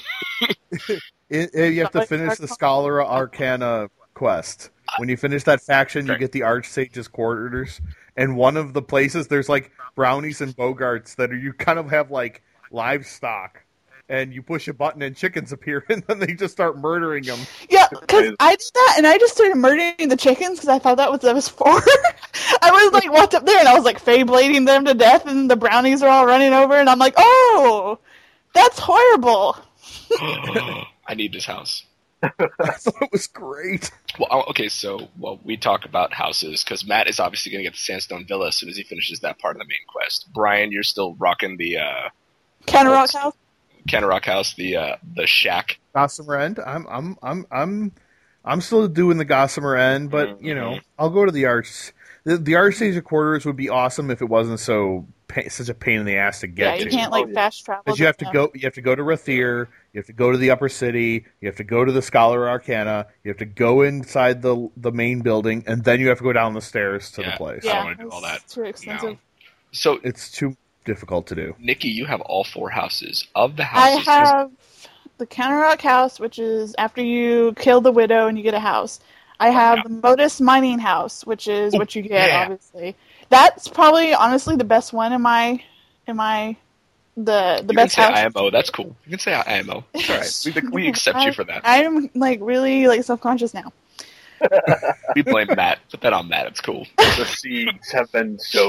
[SPEAKER 1] It, it- you have to
[SPEAKER 2] Like
[SPEAKER 1] finish the
[SPEAKER 2] Arcana.
[SPEAKER 1] Scholar Arcana quest. When you finish that faction, you
[SPEAKER 3] Right.
[SPEAKER 1] get the Archsage's quarters. And one of the places, there's like brownies and bogarts that are, you kind of have like livestock. And you push a button and chickens appear, and then they just start murdering them.
[SPEAKER 2] Yeah, because I did that, and I just started murdering the chickens because I thought that was what it was for. I was like, walked up there, and I was like, fey blading them to death, and the brownies are all running over, and I'm like, oh, that's horrible.
[SPEAKER 3] I need this house.
[SPEAKER 1] I thought it was great.
[SPEAKER 3] Well, oh, okay, so well, we talk about houses because Matt is obviously going to get the Sandstone Villa as soon as he finishes that part of the main quest. Brian, you're still rocking the uh,
[SPEAKER 2] Counter Rock House.
[SPEAKER 3] Cannerock House, the uh, the shack.
[SPEAKER 1] Gossamer End. I'm, I'm, I'm, I'm, I'm still doing the Gossamer End, but you know,
[SPEAKER 3] Mhm.
[SPEAKER 1] I'll go to the Arch. The, the Archsage quarters would be awesome if it wasn't so pa- such a pain in the ass to
[SPEAKER 2] Yeah,
[SPEAKER 1] get
[SPEAKER 2] you
[SPEAKER 1] to.
[SPEAKER 2] can't like
[SPEAKER 4] Oh, yeah.
[SPEAKER 2] fast travel.
[SPEAKER 1] Because you have to
[SPEAKER 2] them.
[SPEAKER 1] go, you have to go to Rathir, you have to go to the upper city, you have to go to the Scholar Arcana, you have to go inside the the main building, and then you have to go down the stairs to
[SPEAKER 3] Yeah.
[SPEAKER 1] the place.
[SPEAKER 3] I don't
[SPEAKER 2] Yeah,
[SPEAKER 3] wanna do all
[SPEAKER 2] it's
[SPEAKER 3] that.
[SPEAKER 2] too expensive.
[SPEAKER 3] No. So,
[SPEAKER 1] It's too difficult to do.
[SPEAKER 3] Nikki, you have all four houses. Of the
[SPEAKER 2] I
[SPEAKER 3] houses,
[SPEAKER 2] have the Counter Rock House, which is after you kill the widow and you get a house. I have
[SPEAKER 3] Yeah.
[SPEAKER 2] the Modus Mining House, which is
[SPEAKER 3] Ooh,
[SPEAKER 2] what you get,
[SPEAKER 3] yeah.
[SPEAKER 2] obviously. That's probably honestly the best one in my in my the the
[SPEAKER 3] you can
[SPEAKER 2] best
[SPEAKER 3] say
[SPEAKER 2] house.
[SPEAKER 3] I M O. That's cool. You can say I M O. It's all right. We, we accept you for that.
[SPEAKER 2] I am like really like self conscious now.
[SPEAKER 3] We blame Matt. Put that on Matt. It's cool.
[SPEAKER 4] the seeds have been sowed.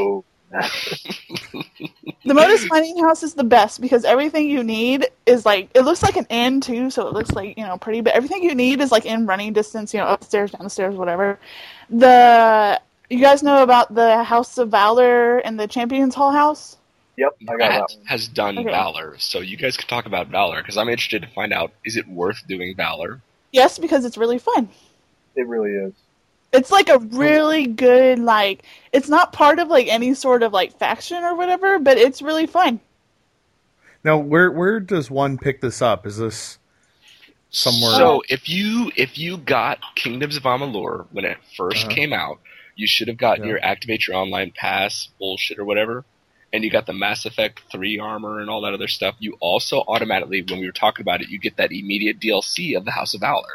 [SPEAKER 2] The Modus Mining House is the best because everything you need is like, it looks like an inn too, so it looks like, you know, pretty, but everything you need is like in running distance, you know, upstairs, downstairs, whatever. The, you guys know about the House of Valor and the Champions Hall house?
[SPEAKER 4] Yep, I got
[SPEAKER 3] Matt
[SPEAKER 4] that one.
[SPEAKER 3] has done
[SPEAKER 2] Okay.
[SPEAKER 3] Valor, so you guys can talk about Valor, because I'm interested to find out, is it worth doing Valor?
[SPEAKER 2] Yes, because it's really fun.
[SPEAKER 4] It really is.
[SPEAKER 2] It's like a really good, like, it's not part of like any sort of like faction or whatever, but it's really fun.
[SPEAKER 1] Now, where where does one pick this up? Is this somewhere?
[SPEAKER 3] So if you if you got Kingdoms of Amalur when it first
[SPEAKER 1] Uh-huh.
[SPEAKER 3] came out, you should have gotten
[SPEAKER 1] Yeah.
[SPEAKER 3] your Activate Your Online Pass bullshit or whatever, and you got the Mass Effect three armor and all that other stuff. You also automatically, when we were talking about it, you get that immediate D L C of the House of Valor.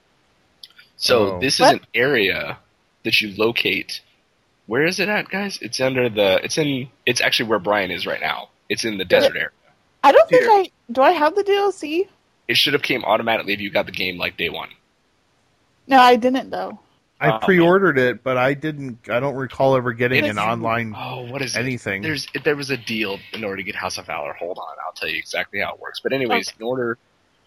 [SPEAKER 3] So
[SPEAKER 1] Oh.
[SPEAKER 3] this
[SPEAKER 2] What?
[SPEAKER 3] is an area that you locate. Where is it at, guys? It's under the. It's in. It's actually where Brian is right now. It's in the desert area.
[SPEAKER 2] I don't think
[SPEAKER 4] Here.
[SPEAKER 2] I, do I have the D L C?
[SPEAKER 3] It should have came automatically if you got the game like day one.
[SPEAKER 2] No, I didn't though.
[SPEAKER 1] I
[SPEAKER 3] Uh,
[SPEAKER 1] pre-ordered it, but I didn't. I don't recall ever getting
[SPEAKER 3] It's-
[SPEAKER 1] an online
[SPEAKER 3] Oh, what is it?
[SPEAKER 1] anything.
[SPEAKER 3] There's there was a deal in order to get House of Valor. Hold on, I'll tell you exactly how it works. But anyways,
[SPEAKER 2] Okay.
[SPEAKER 3] in order.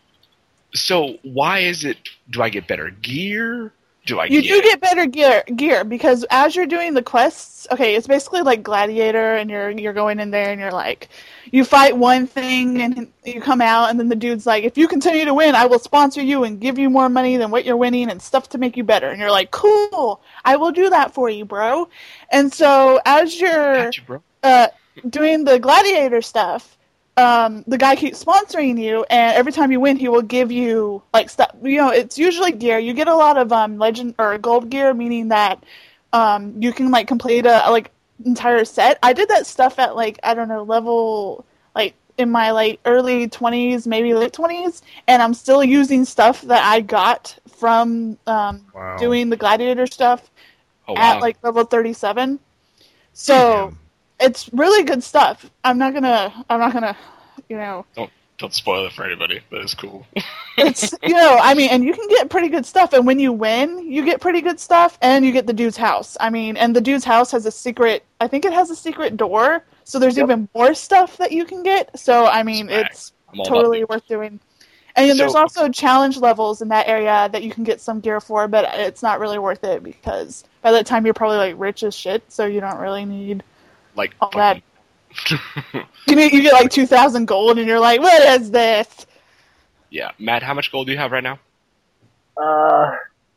[SPEAKER 3] So why is it? Do I get better gear? Do I
[SPEAKER 2] You
[SPEAKER 3] get?
[SPEAKER 2] do get better gear, gear because as you're doing the quests, okay, it's basically like Gladiator, and you're you're going in there and you're like, you fight one thing and you come out, and then the dude's like, if you continue to win, I will sponsor you and give you more money than what you're winning and stuff to make you better. And you're like, cool, I will do that for you, bro. And so as you're
[SPEAKER 3] Got you, bro.
[SPEAKER 2] uh, doing the Gladiator stuff, um, the guy keeps sponsoring you, and every time you win, he will give you like stuff. You know, it's usually gear. You get a lot of um, legend or gold gear, meaning that um, you can like complete a, a like entire set. I did that stuff at like I don't know level like in my like early twenties, maybe late twenties, and I'm still using stuff that I got from um,
[SPEAKER 1] Wow.
[SPEAKER 2] doing the Gladiator stuff
[SPEAKER 3] Oh
[SPEAKER 2] at
[SPEAKER 3] wow.
[SPEAKER 2] like level thirty-seven. So
[SPEAKER 1] Damn.
[SPEAKER 2] it's really good stuff. I'm not gonna, I'm not gonna, you know,
[SPEAKER 3] Don't spoil it for anybody. That is cool.
[SPEAKER 2] it's, you know, I mean, and you can get pretty good stuff. And when you win, you get pretty good stuff, and you get the dude's house. I mean, and the dude's house has a secret, I think it has a secret door. So there's
[SPEAKER 4] Yep.
[SPEAKER 2] even more stuff that you can get. So, I mean,
[SPEAKER 3] Swag.
[SPEAKER 2] it's
[SPEAKER 3] I'm all
[SPEAKER 2] totally
[SPEAKER 3] about
[SPEAKER 2] worth doing. And there's
[SPEAKER 3] So-
[SPEAKER 2] also challenge levels in that area that you can get some gear for, but it's not really worth it because by that time you're probably like rich as shit, so you don't really need
[SPEAKER 3] like
[SPEAKER 2] all that.
[SPEAKER 3] fucking-
[SPEAKER 2] You need, you get like two thousand gold, and you're like, what is this?
[SPEAKER 3] Yeah, Matt, how much gold do you have right now?
[SPEAKER 4] Uh,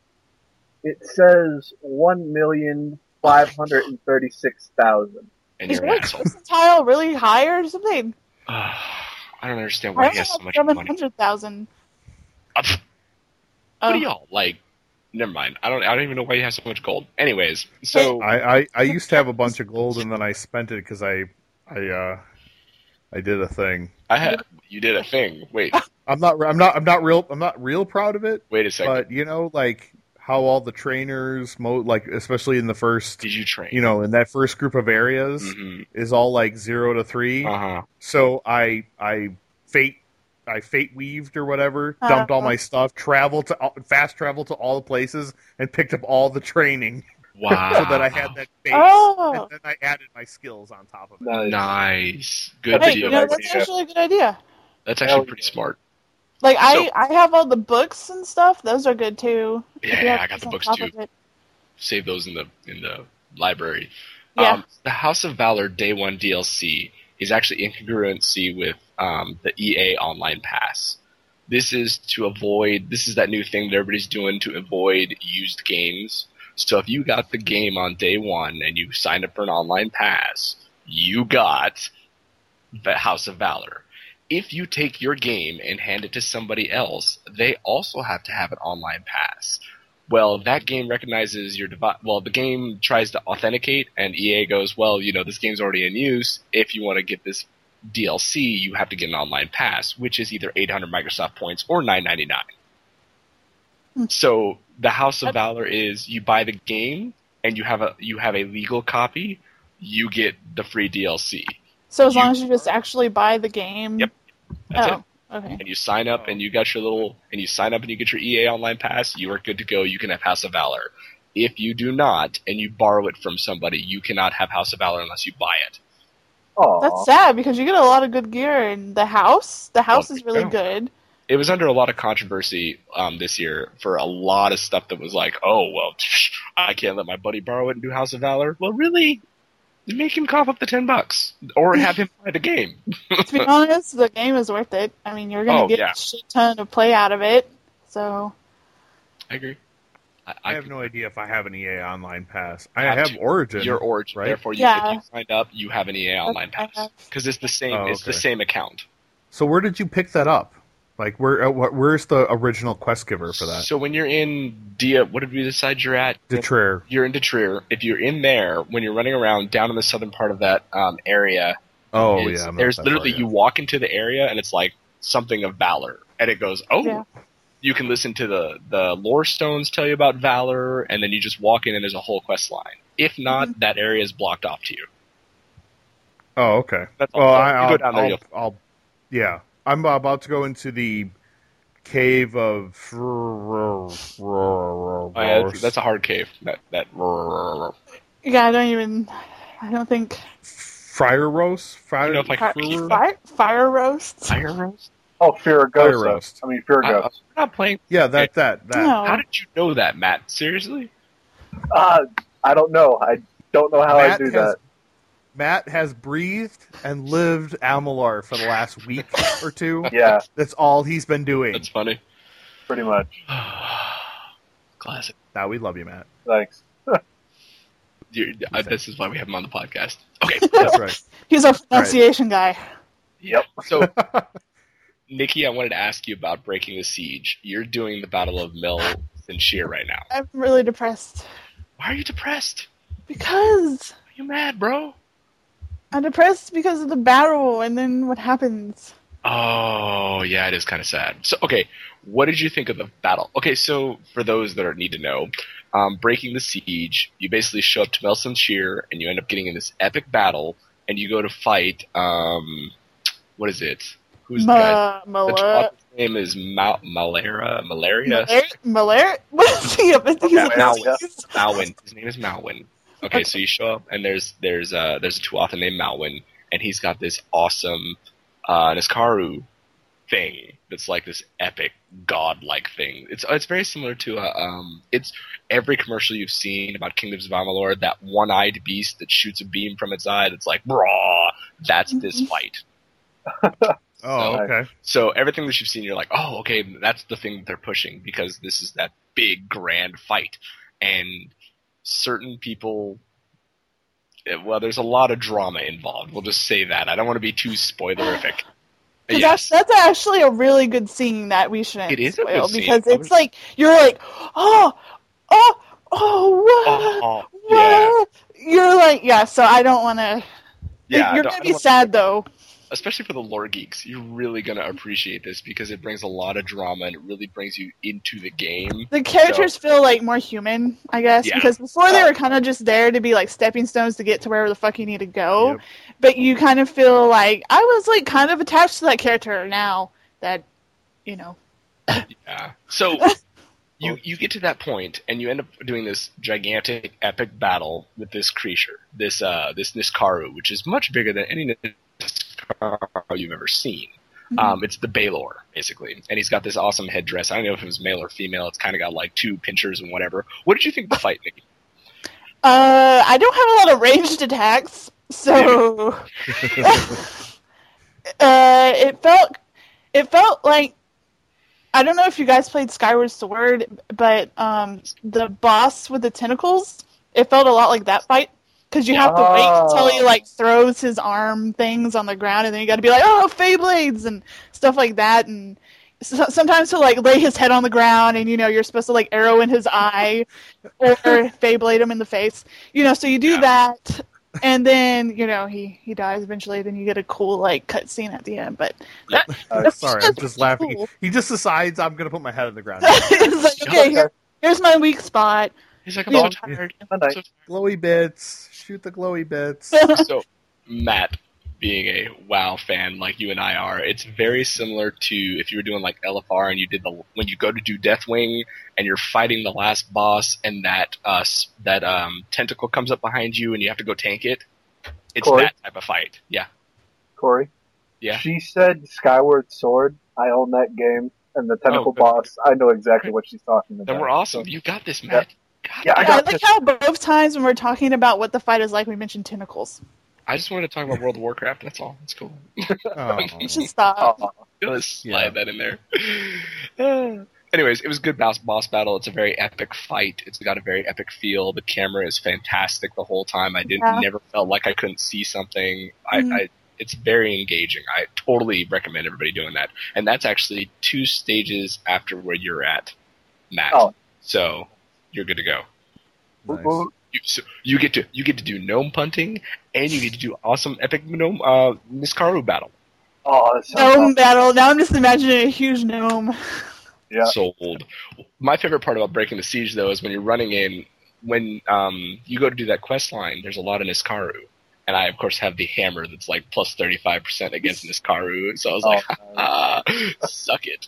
[SPEAKER 4] it says one million five hundred and thirty-six thousand.
[SPEAKER 3] And
[SPEAKER 2] Is
[SPEAKER 3] you're
[SPEAKER 2] your
[SPEAKER 3] an asshole.
[SPEAKER 2] percentile really high or something?
[SPEAKER 3] I don't understand
[SPEAKER 2] I
[SPEAKER 3] why
[SPEAKER 2] only
[SPEAKER 3] he has so
[SPEAKER 2] have
[SPEAKER 3] much
[SPEAKER 2] seven
[SPEAKER 3] money.
[SPEAKER 2] hundred thousand.
[SPEAKER 3] Uh, pff, What are y'all like? Never mind. I don't. I don't even know why you have so much gold. Anyways, so
[SPEAKER 1] I, I, I used to have a bunch of gold, and then I spent it because I I uh I did a thing.
[SPEAKER 3] I had. You did a thing. Wait.
[SPEAKER 1] I'm not I'm not I'm not real I'm not real proud of it,
[SPEAKER 3] Wait a second.
[SPEAKER 1] but you know, like how all the trainers, mo- like especially in the first,
[SPEAKER 3] Did you train?
[SPEAKER 1] you know, in that first group of areas,
[SPEAKER 3] Mm-hmm.
[SPEAKER 1] is all like zero to three.
[SPEAKER 3] Uh huh.
[SPEAKER 1] So I I fate I fate weaved or whatever,
[SPEAKER 2] Uh,
[SPEAKER 1] dumped all my stuff, traveled to fast traveled to all the places, and picked up all the training
[SPEAKER 3] Wow.
[SPEAKER 1] so that I had that base,
[SPEAKER 2] Oh.
[SPEAKER 1] and then I added my skills on top of it.
[SPEAKER 4] Nice.
[SPEAKER 3] Nice. Good
[SPEAKER 2] Hey,
[SPEAKER 3] deal.
[SPEAKER 2] you know,
[SPEAKER 4] idea.
[SPEAKER 2] that's actually a good idea.
[SPEAKER 3] That's
[SPEAKER 4] Hell
[SPEAKER 3] actually pretty
[SPEAKER 4] yeah.
[SPEAKER 3] smart.
[SPEAKER 2] Like, I,
[SPEAKER 3] So-
[SPEAKER 2] I have all the books and stuff. Those are good, too. If you
[SPEAKER 3] Yeah,
[SPEAKER 2] have
[SPEAKER 3] I got the
[SPEAKER 2] on
[SPEAKER 3] books
[SPEAKER 2] top
[SPEAKER 3] too.
[SPEAKER 2] of it.
[SPEAKER 3] Save those in the in the library.
[SPEAKER 2] Yeah.
[SPEAKER 3] Um, the House of Valor Day One D L C is actually in congruency with um, the E A Online Pass. This is to avoid. This is that new thing that everybody's doing to avoid used games. So if you got the game on day one and you signed up for an online pass, you got the House of Valor. If you take your game and hand it to somebody else, they also have to have an online pass. Well, that game recognizes your device. Well, the game tries to authenticate, and E A goes, well, you know, this game's already in use. If you want to get this D L C, you have to get an online pass, which is either eight hundred Microsoft points or nine ninety-nine.
[SPEAKER 2] Hmm.
[SPEAKER 3] So the House of Valor is you buy the game and you have a you have a legal copy, you get the free D L C.
[SPEAKER 2] So as
[SPEAKER 3] You-
[SPEAKER 2] long as you just actually buy the game.
[SPEAKER 3] Yep. That's it.
[SPEAKER 2] oh, okay.
[SPEAKER 3] And you sign up and you got your little and you sign up and you get your E A online pass, you are good to go. You can have House of Valor. If you do not, and you borrow it from somebody, you cannot have House of Valor unless you buy it.
[SPEAKER 4] Aw.
[SPEAKER 2] That's sad because you get a lot of good gear in the house. The house
[SPEAKER 3] Well,
[SPEAKER 2] is really
[SPEAKER 3] yeah.
[SPEAKER 2] good.
[SPEAKER 3] It was under a lot of controversy um, this year for a lot of stuff that was like, oh, well, I can't let my buddy borrow it and do House of Valor. Well, really? Make him cough up the ten bucks. Or have him buy the game.
[SPEAKER 2] To be honest, the game is worth it. I mean, you're gonna
[SPEAKER 3] Oh,
[SPEAKER 2] get
[SPEAKER 3] yeah.
[SPEAKER 2] a shit ton of play out of it. So
[SPEAKER 3] I agree. I,
[SPEAKER 1] I have no idea if I have an E A Online Pass. I
[SPEAKER 3] Have
[SPEAKER 1] have
[SPEAKER 3] to.
[SPEAKER 1] Origin.
[SPEAKER 3] Your Origin.
[SPEAKER 1] right?
[SPEAKER 3] Therefore, you,
[SPEAKER 2] Yeah.
[SPEAKER 3] if you signed up, you have an E A Online
[SPEAKER 2] I
[SPEAKER 3] Pass.
[SPEAKER 2] have.
[SPEAKER 3] Because it's the same.
[SPEAKER 1] Oh,
[SPEAKER 3] It's the
[SPEAKER 1] okay.
[SPEAKER 3] same account.
[SPEAKER 1] So where did you pick that up? Like, where? Uh, what, where's the original quest giver for that?
[SPEAKER 3] So when you're in Dia, what did we decide you're at?
[SPEAKER 1] Detrier.
[SPEAKER 3] You're in Detrier. If you're in there, when you're running around down in the southern part of that um, area,
[SPEAKER 1] Oh
[SPEAKER 3] is-
[SPEAKER 1] yeah. I'm not
[SPEAKER 3] there's
[SPEAKER 1] that
[SPEAKER 3] literally
[SPEAKER 1] far
[SPEAKER 3] you
[SPEAKER 1] yet.
[SPEAKER 3] walk into the area and it's like something of Valor, and it goes, oh.
[SPEAKER 2] Yeah.
[SPEAKER 3] You can listen to the the lore stones tell you about Valor, and then you just walk in and there's a whole quest line. If not,
[SPEAKER 2] Mm-hmm.
[SPEAKER 3] that area is blocked off to you.
[SPEAKER 1] Oh okay.
[SPEAKER 3] That's all.
[SPEAKER 1] Well,
[SPEAKER 3] You
[SPEAKER 1] I,
[SPEAKER 3] go
[SPEAKER 1] I'll,
[SPEAKER 3] down there,
[SPEAKER 1] I'll,
[SPEAKER 3] you'll-
[SPEAKER 1] I'll, yeah. I'm about to go into the cave of.
[SPEAKER 3] Oh, yeah, that's, that's a hard cave. That that.
[SPEAKER 2] yeah, I don't even. I don't think
[SPEAKER 1] Fire roast. Fire.
[SPEAKER 3] You know, if I
[SPEAKER 2] fire,
[SPEAKER 3] could-
[SPEAKER 2] fire, fire roasts.
[SPEAKER 3] Fire roast?
[SPEAKER 4] Oh, Firagosa.
[SPEAKER 1] Fire roast.
[SPEAKER 4] I mean, Firagosa.
[SPEAKER 3] I, I'm not playing.
[SPEAKER 1] Yeah, that that that.
[SPEAKER 2] No.
[SPEAKER 3] How did you know that, Matt? Seriously?
[SPEAKER 4] Uh, I don't know. I don't know how
[SPEAKER 1] Matt
[SPEAKER 4] I do
[SPEAKER 1] has,
[SPEAKER 4] that.
[SPEAKER 1] Matt has breathed and lived Amalur for the last week or two.
[SPEAKER 4] Yeah,
[SPEAKER 1] That's all he's been doing.
[SPEAKER 3] That's funny.
[SPEAKER 4] pretty much.
[SPEAKER 3] Classic.
[SPEAKER 1] Now we love you, Matt.
[SPEAKER 4] Thanks.
[SPEAKER 3] You're, uh, this is why we have him on the podcast. Okay.
[SPEAKER 1] That's right.
[SPEAKER 2] He's a pronunciation guy.
[SPEAKER 4] Yep.
[SPEAKER 3] So, Nikki, I wanted to ask you about Breaking the Siege. You're doing the Battle of Mil and Sheer right now.
[SPEAKER 2] I'm really depressed
[SPEAKER 3] Why are you depressed?
[SPEAKER 2] because
[SPEAKER 3] Are you mad, bro?
[SPEAKER 2] I'm depressed because of the battle, and then what happens?
[SPEAKER 3] Oh, yeah, it is kind of sad. So, okay, what did you think of the battle? Okay, so for those that are, need to know, um, Breaking the Siege, you basically show up to Melson Sheer, and you end up getting in this epic battle, and you go to fight, um, what is it? Who's the guy?
[SPEAKER 2] Ma-
[SPEAKER 3] The
[SPEAKER 2] Mala-
[SPEAKER 3] author's name is Mal- Malera? Malaria?
[SPEAKER 2] Malaria? Malaria? What is he up? He's
[SPEAKER 4] Okay,
[SPEAKER 2] a
[SPEAKER 4] Malwin.
[SPEAKER 2] disease.
[SPEAKER 3] Malwyn. His name is Malwyn. Okay,
[SPEAKER 2] Okay.
[SPEAKER 3] so you show up, and there's there's uh there's a Tuatha named Malwyn, and he's got this awesome uh Niskaru thing that's like this epic godlike thing. It's it's very similar to uh, um it's every commercial you've seen about Kingdoms of Amalur, that one-eyed beast that shoots a beam from its eye that's like brah. That's this
[SPEAKER 2] Mhm.
[SPEAKER 3] fight.
[SPEAKER 1] Oh,
[SPEAKER 3] So-
[SPEAKER 1] okay.
[SPEAKER 3] So everything that you've seen, you're like, oh, okay, that's the thing that they're pushing because this is that big grand fight, and certain people. Well, there's a lot of drama involved. We'll just say that. I don't want to be too spoilerific.
[SPEAKER 2] But
[SPEAKER 3] Yes.
[SPEAKER 2] That's, that's actually a really good scene that we shouldn't
[SPEAKER 3] It is a
[SPEAKER 2] spoil
[SPEAKER 3] good scene.
[SPEAKER 2] because
[SPEAKER 3] I
[SPEAKER 2] it's
[SPEAKER 3] was-
[SPEAKER 2] like you're like, oh, oh, oh, what?
[SPEAKER 3] Oh, yeah.
[SPEAKER 2] what? You're like, yeah. So I don't want to.
[SPEAKER 3] Yeah, I
[SPEAKER 2] you're
[SPEAKER 3] don't-
[SPEAKER 2] gonna
[SPEAKER 3] I
[SPEAKER 2] be
[SPEAKER 3] don't wanna-
[SPEAKER 2] sad though.
[SPEAKER 3] Especially for the lore geeks, you're really gonna appreciate this because it brings a lot of drama and it really brings you into the game.
[SPEAKER 2] The characters feel like more human, I guess,
[SPEAKER 3] Yeah.
[SPEAKER 2] because before they
[SPEAKER 3] Uh,
[SPEAKER 2] were kind of just there to be like stepping stones to get to wherever the fuck you need to go.
[SPEAKER 1] Yep.
[SPEAKER 2] But you kind of feel like I was like kind of attached to that character now that, you know.
[SPEAKER 3] Yeah. So you you get to that point and you end up doing this gigantic epic battle with this creature, this uh this Niskaru, which is much bigger than any Niskaru you've ever seen.
[SPEAKER 2] Mhm.
[SPEAKER 3] Um, it's the Baelor, basically, and he's got this awesome headdress. I don't know if it was male or female. It's kind of got like two pinchers and whatever. What did you think of the fight, Nikki?
[SPEAKER 2] Uh, I don't have a lot of ranged attacks, so uh, it felt it felt like I don't know if you guys played Skyward Sword, but um, the boss with the tentacles, it felt a lot like that fight because you have to wait until he
[SPEAKER 4] Oh.
[SPEAKER 2] like throws his arm things on the ground, and then you got to be like, oh, Fey Blades and stuff like that, and so, sometimes he'll like lay his head on the ground, and you know you're supposed to like arrow in his eye or Fey Blade him in the face, you know. So you do
[SPEAKER 3] Yeah.
[SPEAKER 2] that, and then you know he he dies eventually. Then you get a cool like cutscene at the end, but that,
[SPEAKER 1] Uh,
[SPEAKER 2] that's
[SPEAKER 1] sorry, I'm
[SPEAKER 2] just
[SPEAKER 1] just laughing.
[SPEAKER 2] cool.
[SPEAKER 1] He just decides I'm gonna put my head on the ground.
[SPEAKER 2] it's like okay, here, here's my weak spot.
[SPEAKER 3] He's like, I'm
[SPEAKER 2] Yeah.
[SPEAKER 3] so tired.
[SPEAKER 4] Good night.
[SPEAKER 3] So
[SPEAKER 1] Glowy bits. Shoot the glowy bits.
[SPEAKER 3] So, Matt, being a WoW fan like you and I are, it's very similar to if you were doing like L F R and you did the when you go to do Deathwing and you're fighting the last boss and that uh s- that um tentacle comes up behind you and you have to go tank it. It's
[SPEAKER 4] Corey?
[SPEAKER 3] that type of fight. Yeah.
[SPEAKER 4] Corey.
[SPEAKER 3] Yeah.
[SPEAKER 4] She said Skyward Sword. I own that game, and the tentacle
[SPEAKER 3] Oh, good.
[SPEAKER 4] boss. I know exactly what she's talking about.
[SPEAKER 3] Then we're awesome.
[SPEAKER 4] So-
[SPEAKER 3] You got this, Matt. God
[SPEAKER 4] Yeah, I
[SPEAKER 2] Yeah,
[SPEAKER 3] damn.
[SPEAKER 2] I
[SPEAKER 4] got
[SPEAKER 2] like
[SPEAKER 4] this.
[SPEAKER 2] how both times when we're talking about what the fight is like, we mentioned tentacles.
[SPEAKER 3] I just wanted to talk about World of Warcraft. That's all. That's cool.
[SPEAKER 1] Oh.
[SPEAKER 2] You should stop.
[SPEAKER 4] Aw.
[SPEAKER 3] Just slide
[SPEAKER 1] Yeah.
[SPEAKER 3] that in there. Uh, Anyways, it was a good boss, boss battle. It's a very epic fight. It's got a very epic feel. The camera is fantastic the whole time. I didn't
[SPEAKER 2] Yeah.
[SPEAKER 3] never felt like I couldn't see something. I,
[SPEAKER 2] Mhm.
[SPEAKER 3] I it's very engaging. I totally recommend everybody doing that. And that's actually two stages after where you're at, Matt.
[SPEAKER 4] Oh.
[SPEAKER 3] So you're good to go.
[SPEAKER 1] Nice.
[SPEAKER 3] You, so you get to you get to do gnome punting, and you get to do awesome epic gnome uh, Niskaru battle.
[SPEAKER 4] Oh, that sounds
[SPEAKER 2] Gnome
[SPEAKER 4] awesome.
[SPEAKER 2] battle. Now I'm just imagining a huge gnome.
[SPEAKER 4] Yeah.
[SPEAKER 3] Sold. My favorite part about Breaking the Siege, though, is when you're running in, when um, you go to do that quest line, there's a lot of Niskaru. And I, of course, have the hammer that's like plus thirty-five percent against Niskaru. So I was
[SPEAKER 4] Oh,
[SPEAKER 3] like,
[SPEAKER 4] man.
[SPEAKER 3] ah, suck it.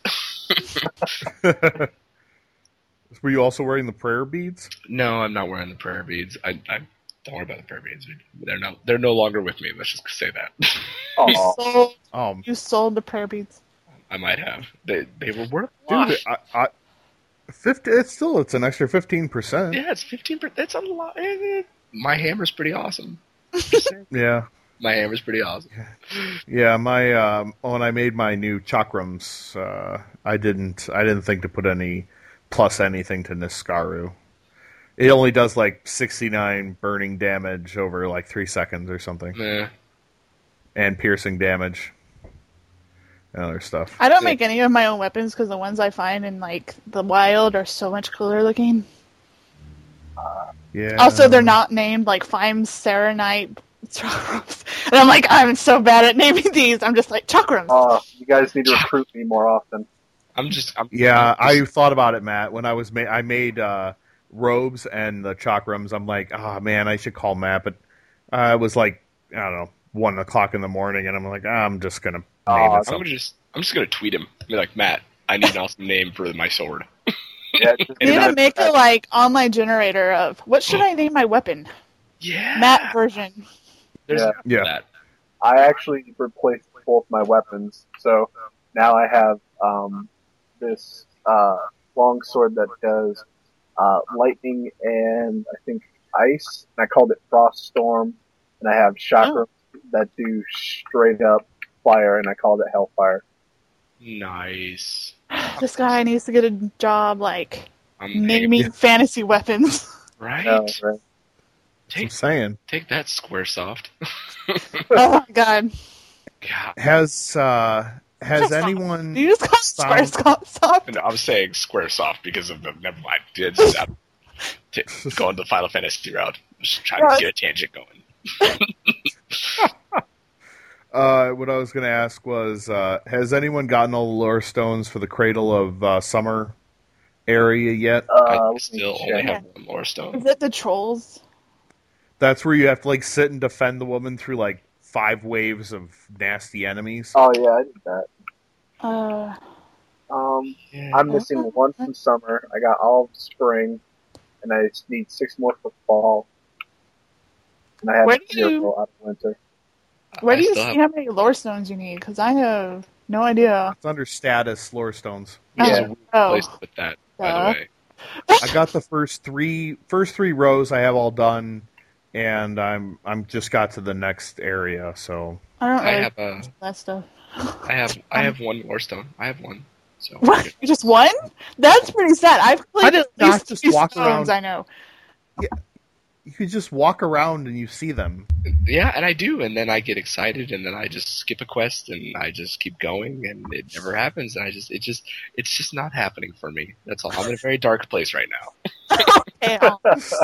[SPEAKER 1] Were you also wearing the prayer beads?
[SPEAKER 3] No, I'm not wearing the prayer beads. I, I don't worry about the prayer beads. They're no, they're no longer with me. Let's just say that.
[SPEAKER 4] Aw.
[SPEAKER 2] Sold,
[SPEAKER 1] Um,
[SPEAKER 2] you sold the prayer beads.
[SPEAKER 3] I might have. They they were worth a lot.
[SPEAKER 1] dude, I, I, fifty. It's still it's an extra fifteen percent.
[SPEAKER 3] Yeah, it's fifteen percent. That's a lot. Eh, eh. My hammer's pretty awesome. Just saying.
[SPEAKER 1] Yeah,
[SPEAKER 3] My hammer's pretty awesome.
[SPEAKER 1] yeah. My um, when I made my new chakrams, uh, I didn't I didn't think to put any plus anything to Niskaru. It only does like sixty-nine burning damage over like three seconds or something,
[SPEAKER 3] Nah.
[SPEAKER 1] and piercing damage and other stuff.
[SPEAKER 2] I don't
[SPEAKER 3] Yeah.
[SPEAKER 2] make any of my own weapons because the ones I find in like the wild are so much cooler looking.
[SPEAKER 1] Yeah.
[SPEAKER 2] Also, they're not named like Fimes, Serenite, Chakrams. And I'm like, I'm so bad at naming these. I'm just like, Chakrams.
[SPEAKER 4] Oh, you guys need to recruit me more often.
[SPEAKER 3] I'm just. I'm,
[SPEAKER 1] Yeah,
[SPEAKER 3] I'm
[SPEAKER 1] I
[SPEAKER 3] just-
[SPEAKER 1] thought about it, Matt. When I was ma- I made uh, robes and the chakrams. I'm like, oh man, I should call Matt, but uh, it was like I don't know, one o'clock in the morning, and I'm like, ah, I'm just gonna name
[SPEAKER 4] Aw,
[SPEAKER 1] it
[SPEAKER 3] I'm
[SPEAKER 1] something.
[SPEAKER 3] gonna just. I'm just gonna tweet him. Be like, Matt, I need an awesome name for my sword.
[SPEAKER 4] Yeah, just
[SPEAKER 2] I need
[SPEAKER 4] give
[SPEAKER 2] to
[SPEAKER 4] it
[SPEAKER 2] make
[SPEAKER 4] a-
[SPEAKER 2] a like online generator of what should I name my weapon?
[SPEAKER 3] Yeah.
[SPEAKER 2] Matt version.
[SPEAKER 3] There's
[SPEAKER 4] Yeah.
[SPEAKER 3] an app for
[SPEAKER 1] Yeah.
[SPEAKER 3] that.
[SPEAKER 4] I actually replaced both my weapons, so now I have um, this uh, long sword that does uh, lightning and I think ice, and I called it Frost Storm, and I have chakras that do straight up fire, and I called it Hellfire.
[SPEAKER 3] Nice.
[SPEAKER 2] This guy needs to get a job like
[SPEAKER 3] I'm
[SPEAKER 2] naming fantasy weapons.
[SPEAKER 3] right.
[SPEAKER 4] No, right?
[SPEAKER 1] I'm
[SPEAKER 3] Take
[SPEAKER 1] saying,
[SPEAKER 3] take that, SquareSoft.
[SPEAKER 2] Oh my god.
[SPEAKER 3] God.
[SPEAKER 1] has uh, has
[SPEAKER 2] Squaresoft.
[SPEAKER 1] anyone?
[SPEAKER 2] Do you just call it
[SPEAKER 1] Sound-
[SPEAKER 2] Squaresoft?
[SPEAKER 3] No, I was saying SquareSoft because of the. Never mind. It's out. T- going the Final Fantasy route. Just trying
[SPEAKER 2] Yeah.
[SPEAKER 3] to get a tangent going.
[SPEAKER 1] Uh, what I was going to ask was, uh, has anyone gotten all the lore stones for the Cradle of uh, Summer area yet?
[SPEAKER 4] Uh,
[SPEAKER 3] I
[SPEAKER 4] let me
[SPEAKER 3] still
[SPEAKER 4] check.
[SPEAKER 3] only have one lore stone.
[SPEAKER 2] Is it the trolls?
[SPEAKER 1] That's where you have to like sit and defend the woman through like five waves of nasty enemies.
[SPEAKER 4] Oh yeah, I did that.
[SPEAKER 2] Uh,
[SPEAKER 4] Um,
[SPEAKER 3] Yeah.
[SPEAKER 4] I'm missing one from summer. I got all of spring, and I just need six more for fall. And I have
[SPEAKER 2] Where do
[SPEAKER 4] zero
[SPEAKER 2] you-
[SPEAKER 4] out of winter.
[SPEAKER 2] where
[SPEAKER 3] I
[SPEAKER 2] do you
[SPEAKER 3] still
[SPEAKER 2] see
[SPEAKER 3] have-
[SPEAKER 2] how many lore stones you need? Because I have no idea.
[SPEAKER 1] It's under status lore stones.
[SPEAKER 3] There's
[SPEAKER 4] Yeah.
[SPEAKER 3] a weird
[SPEAKER 2] Oh.
[SPEAKER 3] place to put that, by
[SPEAKER 2] Duh.
[SPEAKER 3] the way.
[SPEAKER 1] I got the first three first three rows I have all done, and I'm I'm just got to the next area. So
[SPEAKER 2] I don't
[SPEAKER 3] I
[SPEAKER 2] really
[SPEAKER 3] have a.
[SPEAKER 2] do that stuff.
[SPEAKER 3] I have. I have one lore stone. I have one. So
[SPEAKER 2] What? You just won? That's pretty sad. I've
[SPEAKER 1] I
[SPEAKER 2] played
[SPEAKER 1] did
[SPEAKER 2] at
[SPEAKER 1] not
[SPEAKER 2] least
[SPEAKER 1] just
[SPEAKER 2] two
[SPEAKER 1] walk
[SPEAKER 2] stones,
[SPEAKER 1] around-
[SPEAKER 2] I know.
[SPEAKER 1] you could just walk around and you see them.
[SPEAKER 3] yeah, and I do, and then I get excited, and then I just skip a quest, and I just keep going, and it never happens, and I just, it just, it's just not happening for me. That's all. I'm in a very dark place right now.
[SPEAKER 2] Okay, um,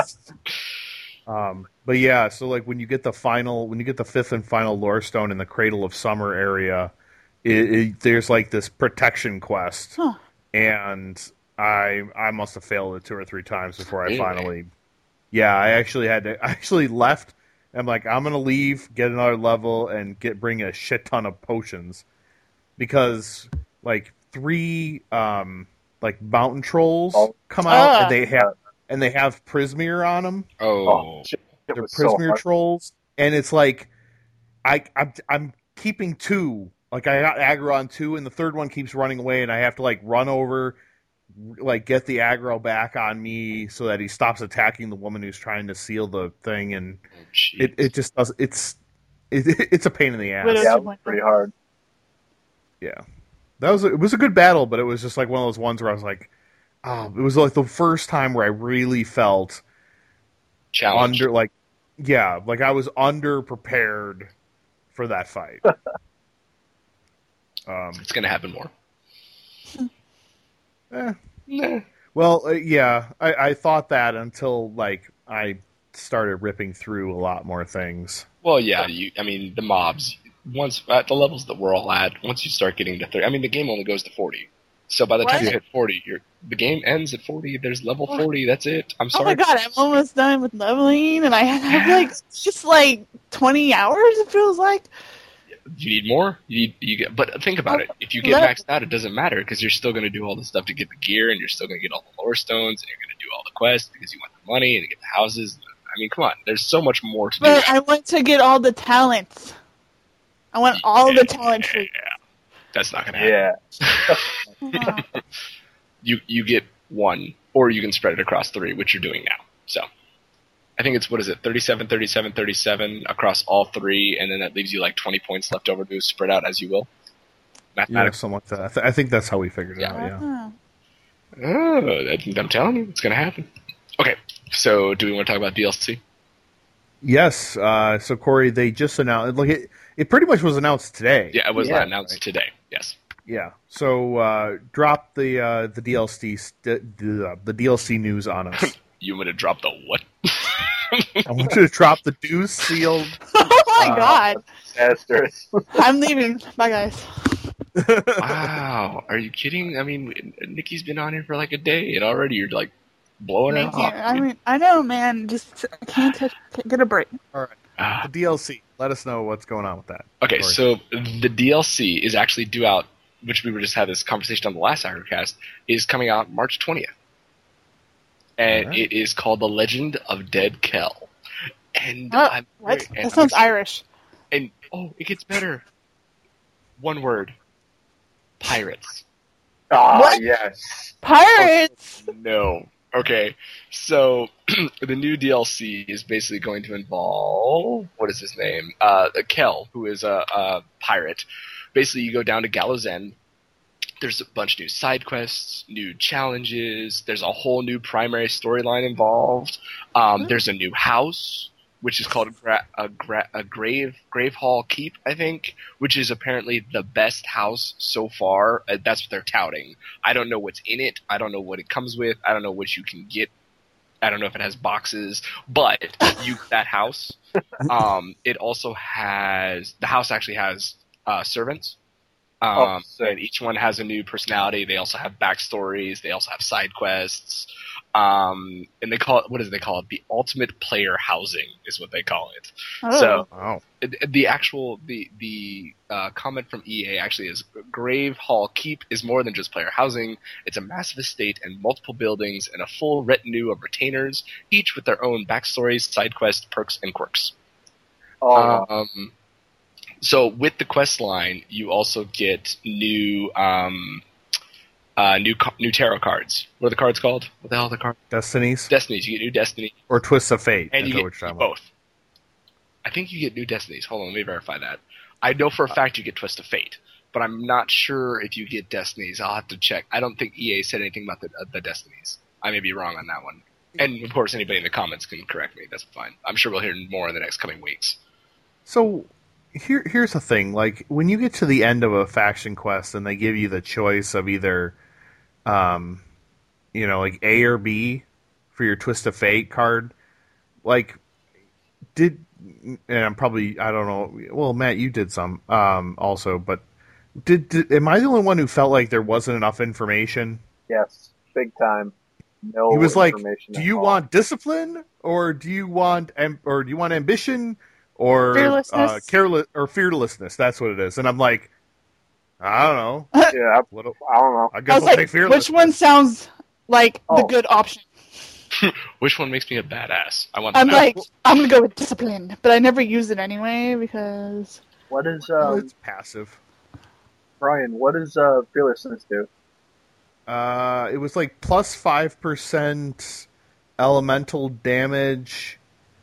[SPEAKER 1] Um, but yeah, so like when you get the final, when you get the fifth and final lore stone in the Cradle of Summer area, it, it, there's like this protection quest,
[SPEAKER 2] Huh.
[SPEAKER 1] and I I must have failed it two or three times before I
[SPEAKER 3] Really?
[SPEAKER 1] finally. Yeah, I actually had to. I actually left I'm like, I'm gonna leave, get another level, and get bring a shit ton of potions, because like three um like mountain trolls
[SPEAKER 4] Oh.
[SPEAKER 1] come out
[SPEAKER 2] Ah.
[SPEAKER 1] and they have and they have Prismir on them.
[SPEAKER 3] Oh,
[SPEAKER 4] Oh, shit. It
[SPEAKER 1] They're
[SPEAKER 4] was so
[SPEAKER 1] Prismir
[SPEAKER 4] hard.
[SPEAKER 1] trolls, and it's like I I'm, I'm keeping two. Like I got aggro on two, and the third one keeps running away, and I have to like run over, like get the aggro back on me so that he stops attacking the woman who's trying to seal the thing, and
[SPEAKER 3] oh, jeez.
[SPEAKER 1] it, it just does it's it, it's a pain in the ass.
[SPEAKER 2] Widow-
[SPEAKER 4] Yeah, it was pretty hard.
[SPEAKER 1] Yeah, that was a, it was a good battle, but it was just like one of those ones where I was like, oh, it was like the first time where I really felt
[SPEAKER 3] Challenge.
[SPEAKER 1] under like yeah, like I was under prepared for that fight. um,
[SPEAKER 3] It's gonna happen more.
[SPEAKER 1] eh.
[SPEAKER 3] Nah.
[SPEAKER 1] Well, uh, yeah, I, I thought that until like I started ripping through a lot more things.
[SPEAKER 3] Well, yeah. You. I mean, the mobs. Once at the levels that we're all at, once you start getting to thirty, I mean, the game only goes to forty. So by the time
[SPEAKER 2] What?
[SPEAKER 3] you hit forty, you're, the game ends at forty. There's level forty. That's it. I'm
[SPEAKER 2] Oh my
[SPEAKER 3] sorry.
[SPEAKER 2] god, I'm almost done with leveling, and I have like just like twenty hours. It feels like.
[SPEAKER 3] You need more. You need. You get. But think about it. If you get
[SPEAKER 2] Let-
[SPEAKER 3] maxed out, it doesn't matter because you're still going to do all the stuff to get the gear, and you're still going to get all the lore stones, and you're going to do all the quests because you want the money and to get the houses. I mean, come on. There's so much more to do.
[SPEAKER 2] But I want to get all the talents. I want all the talent
[SPEAKER 3] Yeah,
[SPEAKER 2] trees.
[SPEAKER 3] that's not going to happen.
[SPEAKER 4] Yeah.
[SPEAKER 2] Oh.
[SPEAKER 3] You you get one, or you can spread it across three, which you're doing now. So I think it's, what is it, thirty-seven, thirty-seven, thirty-seven across all three, and then that leaves you like twenty points left over to spread out as you will.
[SPEAKER 1] Yeah,
[SPEAKER 3] Mathematics.
[SPEAKER 1] something like that. I, th- I think that's how we figured it
[SPEAKER 3] Yeah.
[SPEAKER 1] out. Yeah.
[SPEAKER 2] Oh.
[SPEAKER 3] Oh, I- I'm telling you, it's going to happen. Okay, so do we want to talk about D L C?
[SPEAKER 1] Yes. Uh, so Corey, they just announced. Like it, it pretty much was announced today.
[SPEAKER 3] Yeah, it was
[SPEAKER 4] Yeah.
[SPEAKER 3] announced today. Yes.
[SPEAKER 1] Yeah. So uh, drop the uh, the D L C st- the, the D L C news on us.
[SPEAKER 3] You want to drop the what?
[SPEAKER 1] I want you to drop the news sealed.
[SPEAKER 2] Oh my
[SPEAKER 1] Uh,
[SPEAKER 2] god.
[SPEAKER 4] Asterisk.
[SPEAKER 2] I'm leaving. Bye, guys.
[SPEAKER 3] Wow, are you kidding? I mean, Nikki's been on here for like a day, and already you're like blowing her
[SPEAKER 2] Thank you.
[SPEAKER 3] off.
[SPEAKER 2] I mean, I know, man. Just I can't touch, can't get a break.
[SPEAKER 3] Ah.
[SPEAKER 1] The D L C. Let us know what's going on with that.
[SPEAKER 3] Okay,
[SPEAKER 1] Sorry.
[SPEAKER 3] so the D L C is actually due out, which we were just had this conversation on the last Agorcast, is coming out March twentieth. And
[SPEAKER 1] Alright.
[SPEAKER 3] it is called The Legend of Dead Kell. And
[SPEAKER 2] Oh,
[SPEAKER 3] I'm
[SPEAKER 2] What?
[SPEAKER 3] and
[SPEAKER 2] That
[SPEAKER 3] I'm
[SPEAKER 2] sounds
[SPEAKER 3] ex-
[SPEAKER 2] Irish.
[SPEAKER 3] And oh, it gets better. One word. Pirates.
[SPEAKER 4] Ah,
[SPEAKER 2] What?
[SPEAKER 4] yes.
[SPEAKER 2] Pirates.
[SPEAKER 3] No. Okay, so the new D L C is basically going to involve, what is his name? Uh, Kell, who is a, a pirate. Basically, you go down to Gallows End. There's a bunch of new side quests, new challenges. There's a whole new primary storyline involved. Um, there's a new house, which is called gra- a, gra- a grave grave hall keep, I think, which is apparently the best house so far. Uh, that's what they're touting. I don't know what's in it. I don't know what it comes with. I don't know what you can get. I don't know if it has boxes, but you that house. Um, it also has the house actually has uh, servants. Um,
[SPEAKER 4] Oh, sick.
[SPEAKER 3] and each one has a new personality. They also have backstories. They also have side quests. Um, and they call it, what do they call it? The ultimate player housing is what they call it.
[SPEAKER 2] Oh.
[SPEAKER 3] So
[SPEAKER 1] Wow.
[SPEAKER 3] it- the actual, the, the, uh, comment from E A actually is Grave Hall Keep is more than just player housing. It's a massive estate and multiple buildings and a full retinue of retainers, each with their own backstories, side quests, perks, and quirks.
[SPEAKER 4] Oh,
[SPEAKER 3] Um, so with the quest line, you also get new, um, uh, new ca- new tarot cards. What are the cards called? What the hell are the cards?
[SPEAKER 1] Destinies
[SPEAKER 3] Destinies. You get new Destiny,
[SPEAKER 1] or Twists of Fate.
[SPEAKER 3] and
[SPEAKER 1] That's
[SPEAKER 3] you
[SPEAKER 1] what
[SPEAKER 3] get
[SPEAKER 1] we're talking about.
[SPEAKER 3] both. I think you get new Destinies. Hold on, let me verify that. I know for a fact you get Twist of Fate, but I'm not sure if you get Destinies. I'll have to check. I don't think E A said anything about the uh, the Destinies. I may be wrong on that one. And of course, anybody in the comments can correct me. That's fine. I'm sure we'll hear more in the next coming weeks.
[SPEAKER 1] So here, here's the thing: like when you get to the end of a faction quest, and they give you the choice of either, um, you know, like A or B for your Twist of Fate card, like did, and I'm probably I don't know. Well, Matt, you did some um, also, but did, did am I the only one who felt like there wasn't enough information?
[SPEAKER 4] yes. Big time. no
[SPEAKER 1] He was like,
[SPEAKER 4] information.
[SPEAKER 1] "Do
[SPEAKER 4] at
[SPEAKER 1] you
[SPEAKER 4] all.
[SPEAKER 1] want discipline, or do you want, am- or do you want ambition, or
[SPEAKER 2] Fearlessness.
[SPEAKER 1] uh, careless, or fearlessness?" That's what it is. And I'm like, I don't know.
[SPEAKER 4] Yeah, I,
[SPEAKER 1] What,
[SPEAKER 4] I don't know.
[SPEAKER 1] I
[SPEAKER 2] I
[SPEAKER 1] guess
[SPEAKER 2] was
[SPEAKER 1] I'll
[SPEAKER 2] like,
[SPEAKER 1] take fearlessness.
[SPEAKER 2] which one sounds like the
[SPEAKER 4] Oh.
[SPEAKER 2] good option?
[SPEAKER 3] Which one makes me a badass? I want.
[SPEAKER 2] I'm
[SPEAKER 3] the
[SPEAKER 2] like, I'm gonna go with discipline, but I never use it anyway because
[SPEAKER 4] What is
[SPEAKER 1] Well,
[SPEAKER 4] um,
[SPEAKER 1] it's passive.
[SPEAKER 4] Brian? What does uh, fearlessness do?
[SPEAKER 1] Uh, it was like plus five percent elemental damage,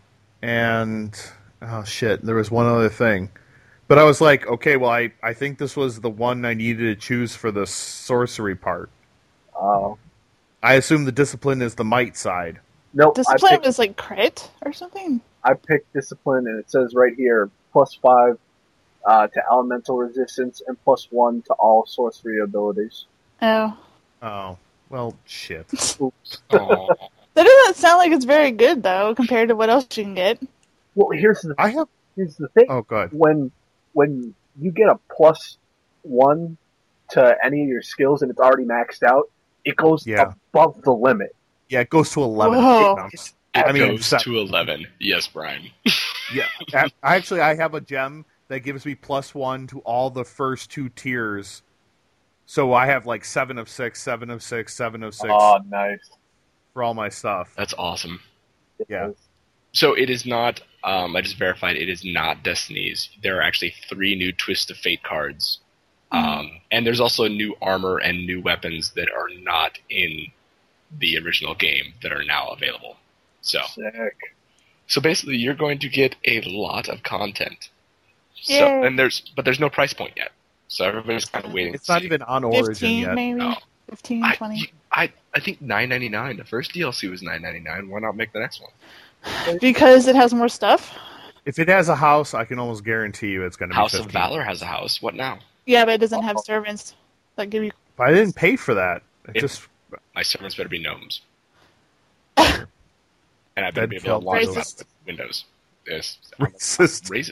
[SPEAKER 1] and oh shit, there was one other thing. But I was like, okay, well, I, I think this was the one I needed to choose for the sorcery part.
[SPEAKER 4] Oh,
[SPEAKER 1] I assume the discipline is the might side.
[SPEAKER 4] nope. I
[SPEAKER 2] discipline
[SPEAKER 4] picked,
[SPEAKER 2] was like crit or something.
[SPEAKER 4] I picked discipline, and it says right here plus five uh, to elemental resistance and plus one to all sorcery abilities.
[SPEAKER 2] Oh,
[SPEAKER 1] Oh, well, shit.
[SPEAKER 4] Oops.
[SPEAKER 3] Aw.
[SPEAKER 2] that doesn't sound like it's very good though compared to what else you can get.
[SPEAKER 4] Well, here's the
[SPEAKER 1] I have.
[SPEAKER 4] here's the thing.
[SPEAKER 1] Oh, good.
[SPEAKER 4] When when you get a plus one to any of your skills and it's already maxed out, it goes
[SPEAKER 1] Yeah.
[SPEAKER 4] above the limit.
[SPEAKER 1] Yeah, it goes to eleven.
[SPEAKER 2] Whoa.
[SPEAKER 1] No,
[SPEAKER 3] It
[SPEAKER 1] I mean,
[SPEAKER 3] goes
[SPEAKER 1] se-
[SPEAKER 3] to eleven. Yes, Brian.
[SPEAKER 1] yeah. I, actually, I have a gem that gives me plus one to all the first two tiers. So I have like seven of six, seven of six, seven of six
[SPEAKER 4] Oh, nice.
[SPEAKER 1] for all my stuff.
[SPEAKER 3] That's awesome.
[SPEAKER 1] Yeah.
[SPEAKER 3] So it is not. Um, I just verified it is not Destiny's. There are actually three new Twist of Fate cards, um, and there's also new armor and new weapons that are not in the original game that are now available. So,
[SPEAKER 4] Sick.
[SPEAKER 3] so basically, you're going to get a lot of content. So,
[SPEAKER 2] Yay.
[SPEAKER 3] and there's but there's no price point yet. So everybody's kind of waiting.
[SPEAKER 1] It's
[SPEAKER 3] to
[SPEAKER 1] not
[SPEAKER 3] see.
[SPEAKER 1] even on Origin
[SPEAKER 2] Fifteen
[SPEAKER 1] yet.
[SPEAKER 2] maybe,
[SPEAKER 3] No.
[SPEAKER 2] fifteen,
[SPEAKER 3] I,
[SPEAKER 2] twenty.
[SPEAKER 3] I I think nine ninety nine. The first D L C was nine ninety nine. Why not make the next one?
[SPEAKER 2] Because it has more stuff.
[SPEAKER 1] If it has a house, I can almost guarantee you it's going to be
[SPEAKER 3] House
[SPEAKER 1] fifteen.
[SPEAKER 3] of Valor has a house. What now?
[SPEAKER 2] Yeah, but it doesn't have servants that give you.
[SPEAKER 1] But I didn't pay for that. It
[SPEAKER 3] It-
[SPEAKER 1] just
[SPEAKER 3] My servants better be gnomes. And I better
[SPEAKER 1] Dead
[SPEAKER 3] be able to launch them out
[SPEAKER 2] Racist.
[SPEAKER 3] with Windows. Yes.
[SPEAKER 1] racist.
[SPEAKER 3] Raise it.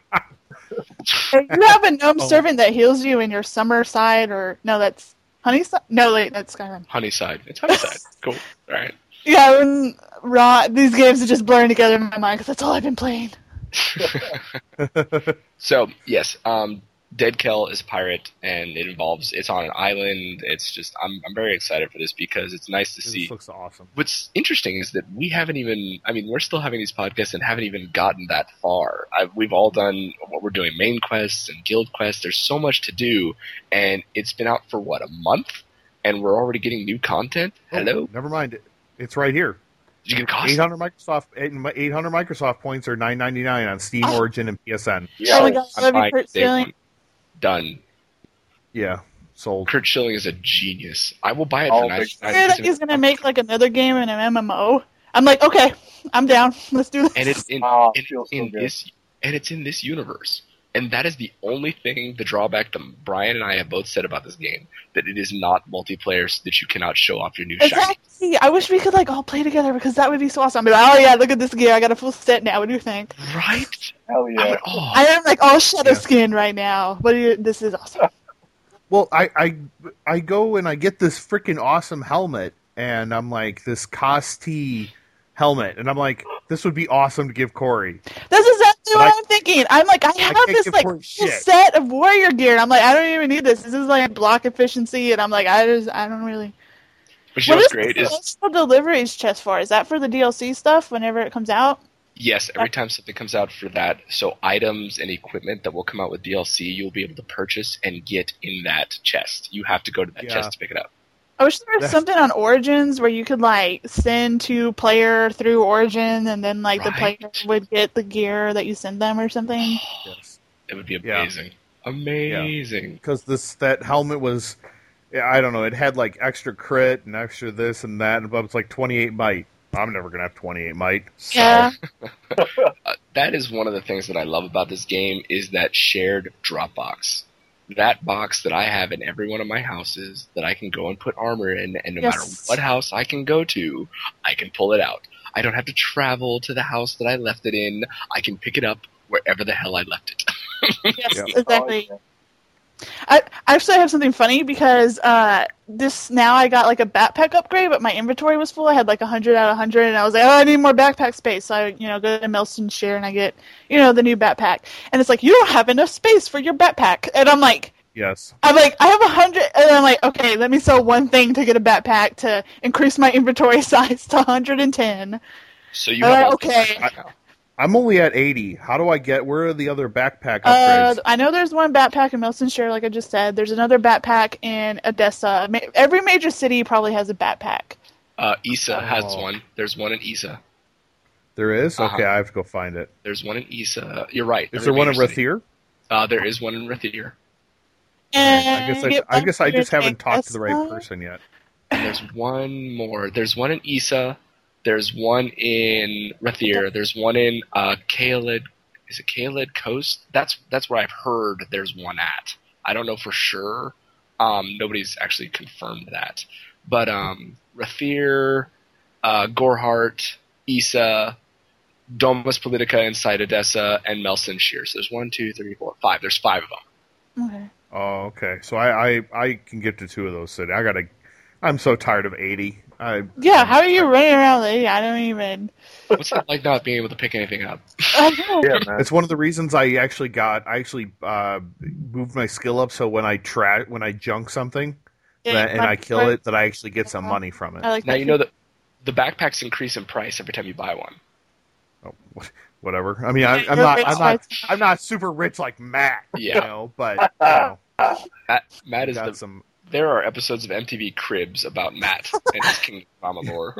[SPEAKER 2] You have a gnome
[SPEAKER 1] Oh.
[SPEAKER 2] servant that heals you in your summer side, or no, that's Honeyside. No, wait, that's Skyrim.
[SPEAKER 3] Honeyside. It's Honeyside. Cool. All right.
[SPEAKER 2] Yeah, when raw, these games are just blurring together in my mind because that's all I've been playing.
[SPEAKER 3] So yes, um, Dead Kel is a pirate, and it involves. It's on an island. It's just. I'm. I'm very excited for this because it's nice to see.
[SPEAKER 1] This looks awesome.
[SPEAKER 3] What's interesting is that we haven't even. I mean, we're still having these podcasts and haven't even gotten that far. I, we've all done what we're doing: main quests and guild quests. There's so much to do, and it's been out for what a month, and we're already getting new content. Hello,
[SPEAKER 1] Oh, never mind. It's right here.
[SPEAKER 3] did you get a cost?
[SPEAKER 1] eight hundred Microsoft eight hundred Microsoft points are nine ninety-nine on Steam,
[SPEAKER 2] Oh.
[SPEAKER 1] Origin, and P S N.
[SPEAKER 2] Oh my God, I
[SPEAKER 3] I'm
[SPEAKER 2] love you,
[SPEAKER 3] buying
[SPEAKER 2] Kurt
[SPEAKER 3] day
[SPEAKER 2] Schilling.
[SPEAKER 3] one. Done.
[SPEAKER 1] Yeah, sold.
[SPEAKER 3] Kurt Schilling is a genius. I will buy it
[SPEAKER 4] Oh,
[SPEAKER 3] for
[SPEAKER 4] big-
[SPEAKER 3] ninety-nine
[SPEAKER 2] Hear that he's gonna make like another game in an M M O. I'm like, okay, I'm down. Let's do this.
[SPEAKER 3] and it's in,
[SPEAKER 4] Oh,
[SPEAKER 3] in,
[SPEAKER 4] feels so
[SPEAKER 3] in
[SPEAKER 4] good.
[SPEAKER 3] this and it's in this universe. And that is the only thing, the drawback that Brian and I have both said about this game, that it is not multiplayer so that you cannot show off your new shiny.
[SPEAKER 2] Exactly. I wish we could like all play together because that would be so awesome. I'd be like, oh yeah, look at this gear. I got a full set now. What do you think?
[SPEAKER 3] Right?
[SPEAKER 4] Hell
[SPEAKER 3] I
[SPEAKER 4] yeah.
[SPEAKER 3] would- oh,
[SPEAKER 2] I am like all shadow
[SPEAKER 1] Yeah.
[SPEAKER 2] skin right now. What do you? This is awesome.
[SPEAKER 1] Well, I, I I go and I get this freaking awesome helmet, and I'm like, this Costi helmet, and I'm like, this would be awesome to give Corey.
[SPEAKER 2] That's exactly
[SPEAKER 1] But
[SPEAKER 2] what
[SPEAKER 1] I-
[SPEAKER 2] I'm thinking. I'm like, I have
[SPEAKER 1] can't
[SPEAKER 2] this
[SPEAKER 1] give
[SPEAKER 2] like
[SPEAKER 1] Corey
[SPEAKER 2] full
[SPEAKER 1] shit.
[SPEAKER 2] set of warrior gear, and I'm like, I don't even need this. This is like block efficiency, and I'm like, I just, I don't really.
[SPEAKER 3] but you know
[SPEAKER 2] What
[SPEAKER 3] what's
[SPEAKER 2] is
[SPEAKER 3] great
[SPEAKER 2] the
[SPEAKER 3] is,
[SPEAKER 2] special deliveries chest for? Is that for the D L C stuff whenever it comes out?
[SPEAKER 3] yes, every time something comes out for that, so items and equipment that will come out with D L C, you'll be able to purchase and get in that chest. You have to go to that
[SPEAKER 1] Yeah.
[SPEAKER 3] chest to pick it up.
[SPEAKER 2] I wish there was
[SPEAKER 1] That's-
[SPEAKER 2] something on Origins where you could like send to player through Origin, and then like the
[SPEAKER 3] Right.
[SPEAKER 2] player would get the gear that you send them or something.
[SPEAKER 1] Yes.
[SPEAKER 3] It would be
[SPEAKER 1] Yeah.
[SPEAKER 3] amazing. Amazing.
[SPEAKER 1] Because this that helmet was, yeah, I don't know, it had like extra crit and extra this and that, but it's like twenty-eight might. I'm never gonna have twenty-eight might.
[SPEAKER 3] So,
[SPEAKER 2] Yeah.
[SPEAKER 3] uh, that is one of the things that I love about this game is that shared drop box. That box that I have in every one of my houses that I can go and put armor in, and no
[SPEAKER 2] Yes.
[SPEAKER 3] matter what house I can go to, I can pull it out. I don't have to travel to the house that I left it in. I can pick it up wherever the hell I left it.
[SPEAKER 2] Yes,
[SPEAKER 1] Yeah.
[SPEAKER 2] exactly.
[SPEAKER 4] Oh,
[SPEAKER 2] I actually I have something funny because uh, this now I got like a backpack upgrade, but my inventory was full. I had like a hundred out of hundred, and I was like, oh, I need more backpack space. So I, you know, go to Melson Share and I get, you know, the new backpack, and it's like you don't have enough space for your backpack, and I'm like,
[SPEAKER 1] Yes.
[SPEAKER 2] I'm like, I have a hundred, and I'm like, okay, let me sell one thing to get a backpack to increase my inventory size to one hundred ten.
[SPEAKER 3] So you
[SPEAKER 2] Uh,
[SPEAKER 3] have all
[SPEAKER 2] okay.
[SPEAKER 3] this now.
[SPEAKER 1] I'm only at eighty. How do I get? Where are the other backpack
[SPEAKER 2] Uh,
[SPEAKER 1] upgrades?
[SPEAKER 2] I know there's one backpack in Melson Share, like I just said. There's another backpack in Odessa. Ma- Every major city probably has a backpack.
[SPEAKER 3] Uh, Isa has
[SPEAKER 1] Oh.
[SPEAKER 3] one. There's one in Isa.
[SPEAKER 1] There is.
[SPEAKER 3] Uh-huh.
[SPEAKER 1] Okay, I have to go find it.
[SPEAKER 3] There's one in Isa. You're right.
[SPEAKER 1] Is
[SPEAKER 3] every
[SPEAKER 1] there one in
[SPEAKER 3] major city.
[SPEAKER 1] Rathier?
[SPEAKER 3] Uh, there is one in Rathier.
[SPEAKER 2] And
[SPEAKER 1] I guess
[SPEAKER 2] you
[SPEAKER 1] I,
[SPEAKER 2] get
[SPEAKER 1] I guess I
[SPEAKER 2] one
[SPEAKER 1] just
[SPEAKER 2] for your
[SPEAKER 1] haven't talked to the right
[SPEAKER 2] Odessa.
[SPEAKER 1] person yet.
[SPEAKER 3] And there's one more. There's one in Isa. There's one in Rathier. There's one in uh, Kaled. Is it Kaled Coast? That's that's where I've heard there's one at. I don't know for sure. Um, nobody's actually confirmed that. But um, Rathier, uh, Gorhart, Isa, Domus Politica inside Odessa, and Melson Shear. So there's one, two, three, four, five. There's five of them.
[SPEAKER 2] Okay.
[SPEAKER 1] Oh, okay. So I, I, I can get to two of those cities. I gotta. I'm so tired of eighty. I,
[SPEAKER 2] Yeah, how are you running around lady? I don't even.
[SPEAKER 3] What's it like not being able to pick anything up?
[SPEAKER 2] I know.
[SPEAKER 4] Yeah, man.
[SPEAKER 1] It's one of the reasons I actually got. I actually uh, moved my skill up so when I tra- when I junk something
[SPEAKER 2] Yeah,
[SPEAKER 1] that, and
[SPEAKER 2] my-
[SPEAKER 1] I kill it, that I actually get some money from it.
[SPEAKER 2] I like
[SPEAKER 3] Now
[SPEAKER 2] that
[SPEAKER 3] you know that the backpacks increase in price every time you buy one.
[SPEAKER 1] Oh, wh- whatever. I mean, I,
[SPEAKER 2] Yeah,
[SPEAKER 1] I'm
[SPEAKER 2] you're
[SPEAKER 1] not.
[SPEAKER 2] rich,
[SPEAKER 1] I'm not.
[SPEAKER 2] right?
[SPEAKER 1] I'm not super rich like Matt. You
[SPEAKER 3] Yeah.
[SPEAKER 1] know, but you know,
[SPEAKER 3] Matt, Matt is
[SPEAKER 1] got
[SPEAKER 3] the.
[SPEAKER 1] some.
[SPEAKER 3] There are episodes of M T V Cribs about Matt and his King Mama lore.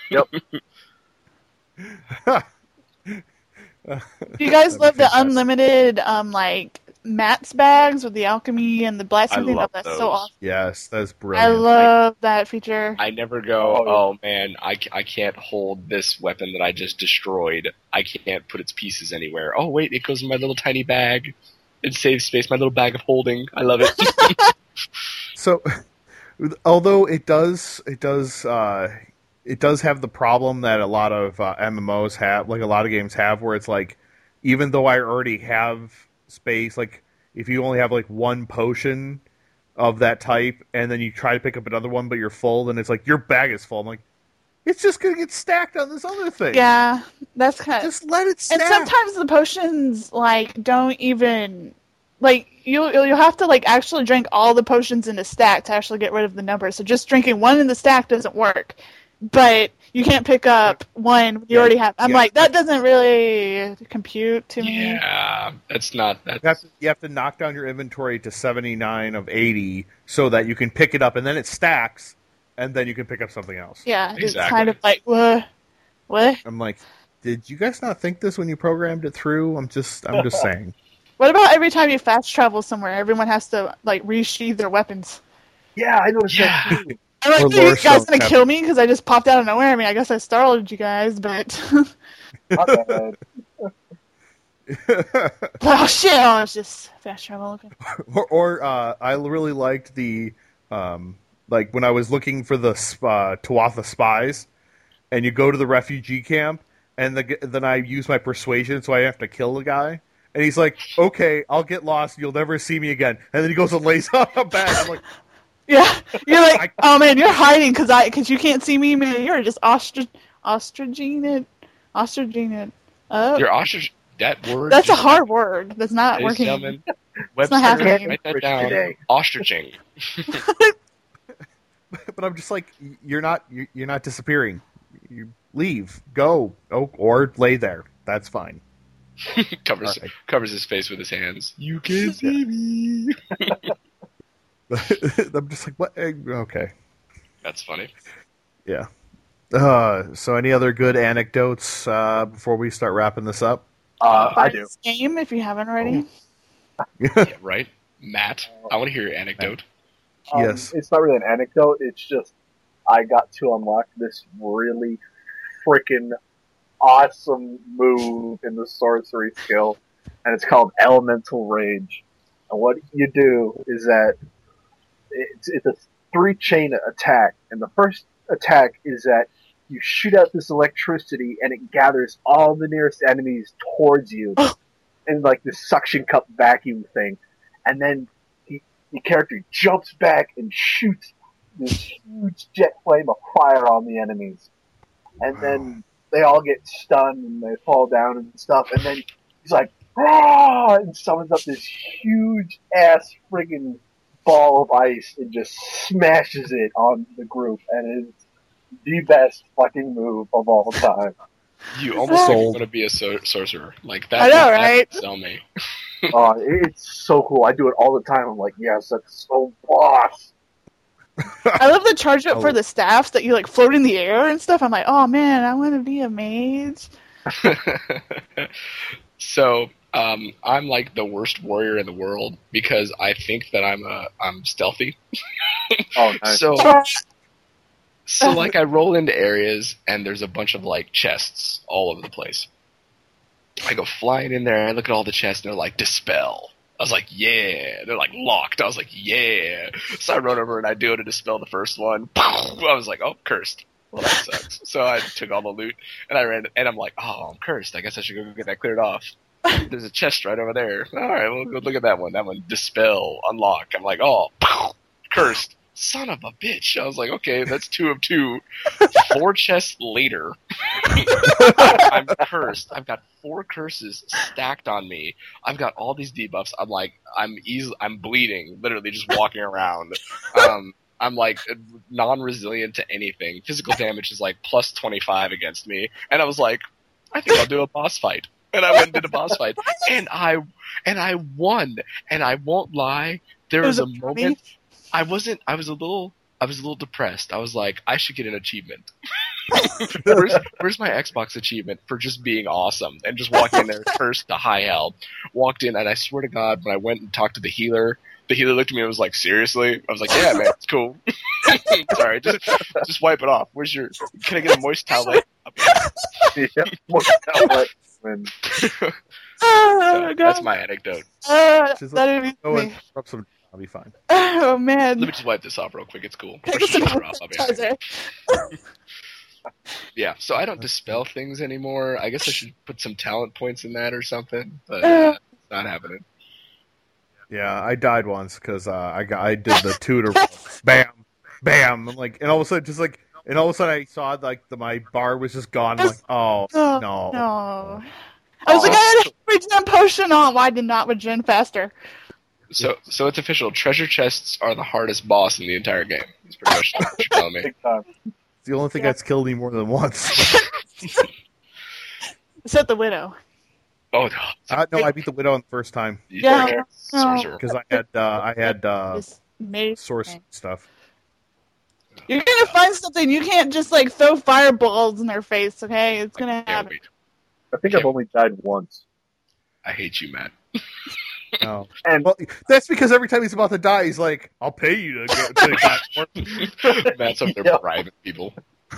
[SPEAKER 2] You guys
[SPEAKER 1] That'd
[SPEAKER 2] love
[SPEAKER 1] be
[SPEAKER 2] the
[SPEAKER 1] fantastic.
[SPEAKER 2] unlimited, um, like Matt's bags with the alchemy and the blasting
[SPEAKER 3] I
[SPEAKER 2] thing.
[SPEAKER 3] love
[SPEAKER 2] That's
[SPEAKER 3] those.
[SPEAKER 2] so awesome.
[SPEAKER 1] Yes, that's
[SPEAKER 2] I
[SPEAKER 1] brilliant.
[SPEAKER 2] love that feature.
[SPEAKER 3] I never go,
[SPEAKER 4] Oh, yeah.
[SPEAKER 3] oh man, I, ca- I can't hold this weapon that I just destroyed. I can't put its pieces anywhere. Oh wait, it goes in my little tiny bag. It saves space, my little bag of holding. I love it.
[SPEAKER 1] So, although it does, it does, uh, it does have the problem that a lot of uh, M M Os have, like a lot of games have, where it's like, even though I already have space, like if you only have like one potion of that type, and then you try to pick up another one, but you're full, then it's like your bag is full. I'm like, it's just gonna get stacked on this other thing.
[SPEAKER 2] Yeah, that's kind of.
[SPEAKER 1] Just let it stack.
[SPEAKER 2] And sometimes the potions like don't even like you'll you'll have to like actually drink all the potions in a stack to actually get rid of the number. So just drinking one in the stack doesn't work. But you can't pick up one you
[SPEAKER 1] Yeah,
[SPEAKER 2] already have. I'm
[SPEAKER 1] yeah.
[SPEAKER 2] like that doesn't really compute to me.
[SPEAKER 3] yeah, that's not that.
[SPEAKER 1] You have, to, you have to knock down your inventory to seventy-nine of eighty so that you can pick it up, and then it stacks, and then you can pick up something else.
[SPEAKER 2] Yeah, it's
[SPEAKER 3] Exactly.
[SPEAKER 2] kind of like what what
[SPEAKER 1] I'm like, did you guys not think this when you programmed it through? I'm just, I'm just saying.
[SPEAKER 2] what about every time you fast travel somewhere, everyone has to like resheathe their weapons?
[SPEAKER 4] Yeah, I noticed
[SPEAKER 3] Yeah.
[SPEAKER 4] that too.
[SPEAKER 2] I'm like,
[SPEAKER 1] Or
[SPEAKER 2] are you
[SPEAKER 1] lure
[SPEAKER 2] guys
[SPEAKER 1] stone
[SPEAKER 2] gonna
[SPEAKER 1] pepper.
[SPEAKER 2] kill me because I just popped out of nowhere? I mean, I guess I startled you guys, but
[SPEAKER 4] My bad.
[SPEAKER 2] oh shit, I was just fast travel looking.
[SPEAKER 1] or or uh, I really liked the, um, like when I was looking for the sp- uh, Tuatha spies, and you go to the refugee camp, and the, g- then I use my persuasion, so I have to kill the guy. And he's like, "Okay, I'll get lost. You'll never see me again." And then he goes and lays on a bed. I'm like,
[SPEAKER 2] Yeah, you're like,
[SPEAKER 1] I-
[SPEAKER 2] oh man, you're hiding because I because you can't see me, man. You're just ostro ostrogene ostrogene. Oh,
[SPEAKER 3] Your ostrich, that word.
[SPEAKER 2] that's a
[SPEAKER 3] just-
[SPEAKER 2] hard word. That's not
[SPEAKER 3] Ladies and
[SPEAKER 2] working.
[SPEAKER 3] gentlemen, Webster,
[SPEAKER 2] not happening.
[SPEAKER 3] write that
[SPEAKER 4] For
[SPEAKER 3] down.
[SPEAKER 4] today.
[SPEAKER 3] Ostriching.
[SPEAKER 1] but I'm just like, you're not, you're you're not disappearing. You leave, go, oh, or lay there. That's fine.
[SPEAKER 3] covers
[SPEAKER 1] Alright.
[SPEAKER 3] covers his face with his hands. You can't see me.
[SPEAKER 1] I'm just like, what? Eh, Okay,
[SPEAKER 3] That's funny.
[SPEAKER 1] yeah. Uh, so, any other good anecdotes uh, before we start wrapping this up?
[SPEAKER 4] Uh, I
[SPEAKER 2] Buy
[SPEAKER 4] do.
[SPEAKER 2] this game if you haven't already.
[SPEAKER 3] Yeah, right? Matt, I want to hear your anecdote.
[SPEAKER 4] Um,
[SPEAKER 1] Yes.
[SPEAKER 4] It's not really an anecdote. It's just I got to unlock this really freaking awesome move in the sorcery skill, and it's called Elemental Rage. And what you do is that it's, it's a three chain attack, and the first attack is that you shoot out this electricity, and it gathers all the nearest enemies towards you in like this suction cup vacuum thing, and then he, your character jumps back and shoots this huge jet flame of fire on the enemies. And then they all get stunned and they fall down and stuff. And then he's like, ah! And summons up this huge ass friggin' ball of ice and just smashes it on the group. And it's the best fucking move of all time.
[SPEAKER 3] You almost
[SPEAKER 1] Sold.
[SPEAKER 3] want to be a sor- sorcerer. Like that.
[SPEAKER 2] I know,
[SPEAKER 3] that
[SPEAKER 2] right?
[SPEAKER 3] Sell me.
[SPEAKER 4] uh, it's so cool. I do it all the time. I'm like, yes, that's so boss.
[SPEAKER 2] I love the charge up
[SPEAKER 1] Oh.
[SPEAKER 2] for the staffs that you like float in the air and stuff. I'm like, oh man, I want to be a mage.
[SPEAKER 3] So, um, I'm like the worst warrior in the world because I think that I'm a I'm stealthy.
[SPEAKER 4] Oh, nice.
[SPEAKER 3] So, so like I roll into areas and there's a bunch of like chests all over the place. I go flying in there and I look at all the chests and they're like dispel. I was like, yeah. They're like locked. I was like, yeah. So I run over and I do it to dispel the first one. I was like, oh, cursed. Well, that sucks. So I took all the loot and I ran and I'm like, oh, I'm cursed. I guess I should go get that cleared off. There's a chest right over there. All right, well, go look at that one. That one, dispel, unlock. I'm like, oh, cursed. Son of a bitch. I was like, okay, that's two of two. Four chests later, I'm cursed. I've got four curses stacked on me. I've got all these debuffs. I'm like, I'm easily, I'm bleeding, literally just walking around. Um, I'm like non-resilient to anything. Physical damage is like plus twenty-five against me. And I was like, I think I'll do a boss fight. And I went and did a boss fight. And I, and I won. And I won't lie, there was a moment I wasn't, I was a little, I was a little depressed. I was like, I should get an achievement. where's, where's my Xbox achievement for just being awesome and just walking in there cursed to high hell. Walked in and I swear to God, when I went and talked to the healer, the healer looked at me and was like, seriously? I was like, yeah, man, it's cool. Sorry, just, just wipe it off. Where's your, can I get a moist towel?
[SPEAKER 4] Yeah, moist towelette. When-
[SPEAKER 2] Oh,
[SPEAKER 3] So,
[SPEAKER 2] God.
[SPEAKER 3] that's my anecdote.
[SPEAKER 2] Uh,
[SPEAKER 1] Just
[SPEAKER 2] that
[SPEAKER 1] let-
[SPEAKER 2] is
[SPEAKER 1] Go and
[SPEAKER 2] me.
[SPEAKER 1] rub some. I'll be fine.
[SPEAKER 2] Oh man.
[SPEAKER 3] Let me just wipe this off real quick. It's cool.
[SPEAKER 2] Take
[SPEAKER 3] Or
[SPEAKER 2] some
[SPEAKER 3] shut her off, I'll be honest.
[SPEAKER 2] sanitizer.
[SPEAKER 3] Yeah, so I don't dispel things anymore. I guess I should put some talent points in that or something, but uh, it's not happening.
[SPEAKER 1] Yeah, I died once because uh, I got I did the tutor. Bam, bam. I'm like, and all of a sudden, just like, and all of a sudden, I saw like the my bar was just gone. I'm like, oh
[SPEAKER 2] Oh,
[SPEAKER 1] no,
[SPEAKER 2] no. I was like, I had a regen potion on. Why did not regen faster?
[SPEAKER 3] So, so it's official. Treasure chests are the hardest boss in the entire game. That's pretty much what you're telling me.
[SPEAKER 4] Big time.
[SPEAKER 1] It's the only thing that's killed me more than once.
[SPEAKER 2] Except the widow.
[SPEAKER 3] Oh no!
[SPEAKER 1] uh, no, I beat the widow on the first time
[SPEAKER 3] You
[SPEAKER 2] Yeah.
[SPEAKER 3] freaking
[SPEAKER 2] No.
[SPEAKER 3] sorcerer.
[SPEAKER 1] because I had uh, I had uh,
[SPEAKER 2] This maze
[SPEAKER 1] source
[SPEAKER 2] thing.
[SPEAKER 1] stuff.
[SPEAKER 2] You're gonna find something. You can't just like throw fireballs in their face. Okay, it's gonna
[SPEAKER 3] Can't
[SPEAKER 2] happen.
[SPEAKER 3] wait.
[SPEAKER 4] I think I've only died once.
[SPEAKER 3] I hate you, Matt.
[SPEAKER 1] No,
[SPEAKER 4] And
[SPEAKER 1] well, that's because every time he's about to die, he's like, "I'll pay you to get to die more."
[SPEAKER 3] Matt's up there
[SPEAKER 4] Yeah.
[SPEAKER 3] bribing people.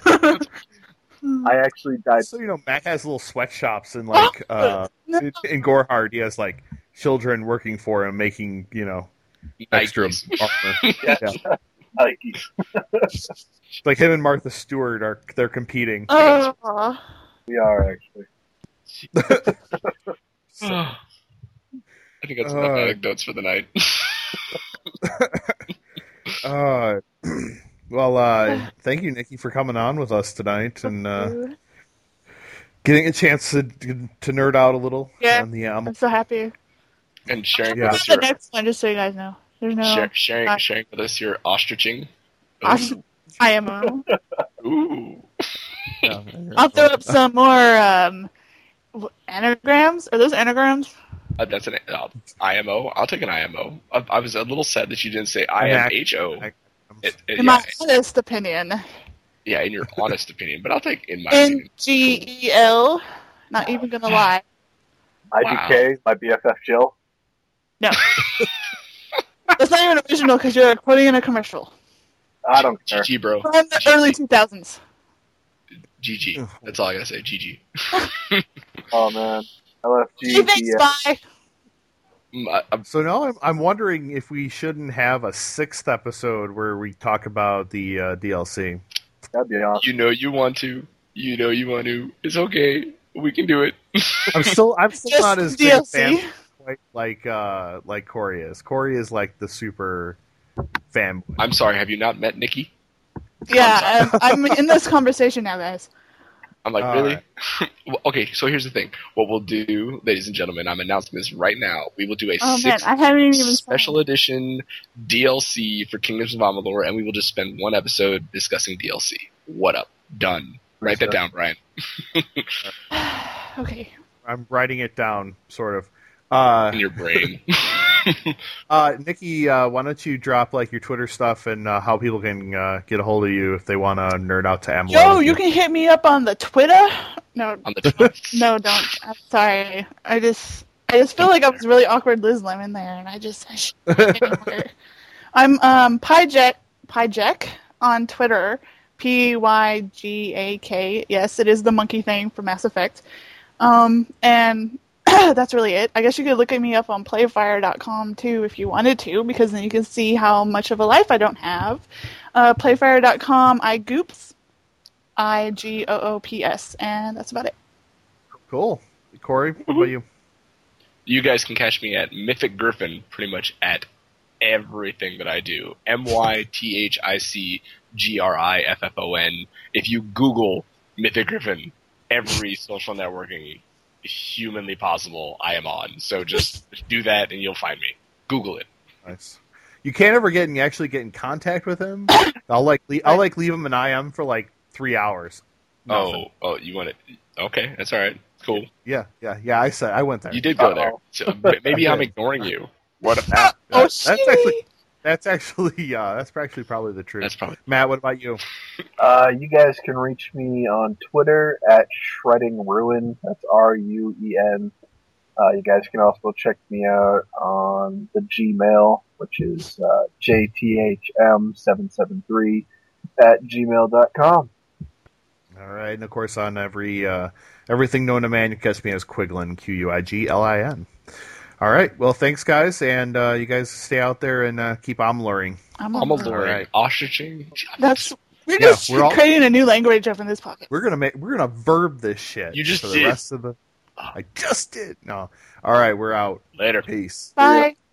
[SPEAKER 4] I actually died.
[SPEAKER 1] So you know, Matt has little sweatshops and like uh,
[SPEAKER 2] No.
[SPEAKER 1] in, in Gorehard, he has like children working for him, making you know extra
[SPEAKER 3] Nikes.
[SPEAKER 1] armor.
[SPEAKER 4] Yeah.
[SPEAKER 1] Yeah.
[SPEAKER 4] Like,
[SPEAKER 1] It's like him and Martha Stewart are they're competing.
[SPEAKER 2] Oh,
[SPEAKER 4] we are actually.
[SPEAKER 3] I think that's enough
[SPEAKER 1] Uh,
[SPEAKER 3] anecdotes for the night.
[SPEAKER 1] Uh, well, uh, thank you, Nikki, for coming on with us tonight and uh, getting a chance to to nerd out a little
[SPEAKER 2] Yeah.
[SPEAKER 1] on the um,
[SPEAKER 2] I'm so happy.
[SPEAKER 3] And sharing
[SPEAKER 1] Yeah.
[SPEAKER 3] with us
[SPEAKER 2] The
[SPEAKER 3] your
[SPEAKER 2] next one, just so you guys know, there's no
[SPEAKER 3] share, sharing
[SPEAKER 2] uh,
[SPEAKER 3] sharing with us your ostriching.
[SPEAKER 2] Osh- I M O.
[SPEAKER 3] Ooh.
[SPEAKER 1] yeah.
[SPEAKER 2] I'll throw up some more um, w- anagrams. Are those anagrams?
[SPEAKER 3] Uh, that's an uh, I M O. I'll take an I M O. I, I was a little sad that you didn't say I M H O.
[SPEAKER 1] Ac-
[SPEAKER 3] It- it-
[SPEAKER 2] In
[SPEAKER 3] yeah,
[SPEAKER 2] my honest opinion,
[SPEAKER 3] yeah, in your honest opinion, but I'll take in my
[SPEAKER 2] N
[SPEAKER 3] opinion.
[SPEAKER 2] G E L. Not even gonna lie.
[SPEAKER 4] I D K, my B F F Jill.
[SPEAKER 2] No, that's not even original because you're quoting in a commercial
[SPEAKER 4] I don't care.
[SPEAKER 3] G G, bro.
[SPEAKER 2] from the early two thousands.
[SPEAKER 3] G G. That's all I gotta say. G G.
[SPEAKER 4] Oh man, L F G.
[SPEAKER 2] Hey, thanks, bye.
[SPEAKER 3] Mm, I- I'm-
[SPEAKER 1] So now I'm I'm wondering if we shouldn't have a sixth episode where we talk about the uh, D L C.
[SPEAKER 4] That'd be awesome.
[SPEAKER 3] You know you want to. You know you want to. It's okay. We can do it.
[SPEAKER 1] I'm still I'm still
[SPEAKER 2] Just
[SPEAKER 1] not as
[SPEAKER 2] D
[SPEAKER 1] big
[SPEAKER 2] L
[SPEAKER 1] a fan
[SPEAKER 2] C.
[SPEAKER 1] of quite like uh, like Corey is. Corey is like the super fanboy.
[SPEAKER 3] I'm sorry, have you not met Nikki?
[SPEAKER 2] Yeah, I'm, I'm in this conversation now, guys.
[SPEAKER 3] I'm like,
[SPEAKER 1] All
[SPEAKER 3] really?
[SPEAKER 1] right.
[SPEAKER 3] Well, okay, so here's the thing. What we'll do, ladies and gentlemen, I'm announcing this right now. We will do a
[SPEAKER 2] Oh man,
[SPEAKER 3] six
[SPEAKER 2] I haven't even
[SPEAKER 3] special edition D L C for Kingdoms of Amalur, and we will just spend one episode discussing D L C. What up? Done. Write that down, Brian.
[SPEAKER 2] Okay.
[SPEAKER 1] I'm writing it down, sort of. Uh,
[SPEAKER 3] In your brain.
[SPEAKER 1] uh, Nikki, uh, why don't you drop like your Twitter stuff and uh, how people can uh, get a hold of you if they want to nerd out to Amalur?
[SPEAKER 2] Yo, you can hit me up on the Twitter. No,
[SPEAKER 3] On the tweets.
[SPEAKER 2] no, don't. I'm sorry. I just, I just feel like I was really awkward Liz Lemon there, and I just, I should anywhere. I'm um Pyjack, Pyjack on Twitter. P Y G A K. Yes, it is the monkey thing for Mass Effect. Um, and that's really it. I guess you could look at me up on playfire dot com too if you wanted to, because then you can see how much of a life I don't have. Uh, playfire dot com, I goops, I G O O P S, and that's about it.
[SPEAKER 1] Cool. Corey, what about you?
[SPEAKER 3] You guys can catch me at Mythic Griffin pretty much at everything that I do. M Y T H I C G R I F F O N. If you Google Mythic Griffin, every social networking humanly possible I am on. So just do that and you'll find me. Google it.
[SPEAKER 1] Nice. You can't ever get in, actually get in contact with him. I'll like leave, I'll like leave him an I M for like three hours. Nothing.
[SPEAKER 3] Oh, oh, you want it? Okay, that's all right. Cool.
[SPEAKER 1] Yeah, yeah, yeah. I said I went there.
[SPEAKER 3] You did go
[SPEAKER 4] Uh-oh.
[SPEAKER 3] there. So maybe I'm ignoring you. What? A,
[SPEAKER 1] That-
[SPEAKER 2] Oh,
[SPEAKER 1] that- that's
[SPEAKER 2] shit.
[SPEAKER 1] actually that's actually uh, that's actually probably the truth.
[SPEAKER 3] that's probably.
[SPEAKER 1] Matt, what about you?
[SPEAKER 4] Uh, you guys can reach me on Twitter at Shredding Ruin. That's R U E N. Uh, you guys can also check me out on the Gmail, which is uh, J T H M seven seven three at gmail dot com.
[SPEAKER 1] All right, and of course on every uh, everything known to man, you can catch me as Quiglin, Q U I G L I N. All right, well, thanks guys, and uh, you guys stay out there and uh, keep omluring.
[SPEAKER 2] I'm
[SPEAKER 3] I'm a
[SPEAKER 2] on.
[SPEAKER 3] lord.
[SPEAKER 1] right.
[SPEAKER 3] Ostriching.
[SPEAKER 2] That's we're
[SPEAKER 1] Yeah,
[SPEAKER 2] just
[SPEAKER 1] we're all-
[SPEAKER 2] creating a new language up in this pocket.
[SPEAKER 1] We're gonna make we're gonna verb this shit.
[SPEAKER 3] You just
[SPEAKER 1] for the
[SPEAKER 3] did.
[SPEAKER 1] rest of the. I just did. No. All right, we're out.
[SPEAKER 3] Later.
[SPEAKER 1] Peace.
[SPEAKER 2] Bye.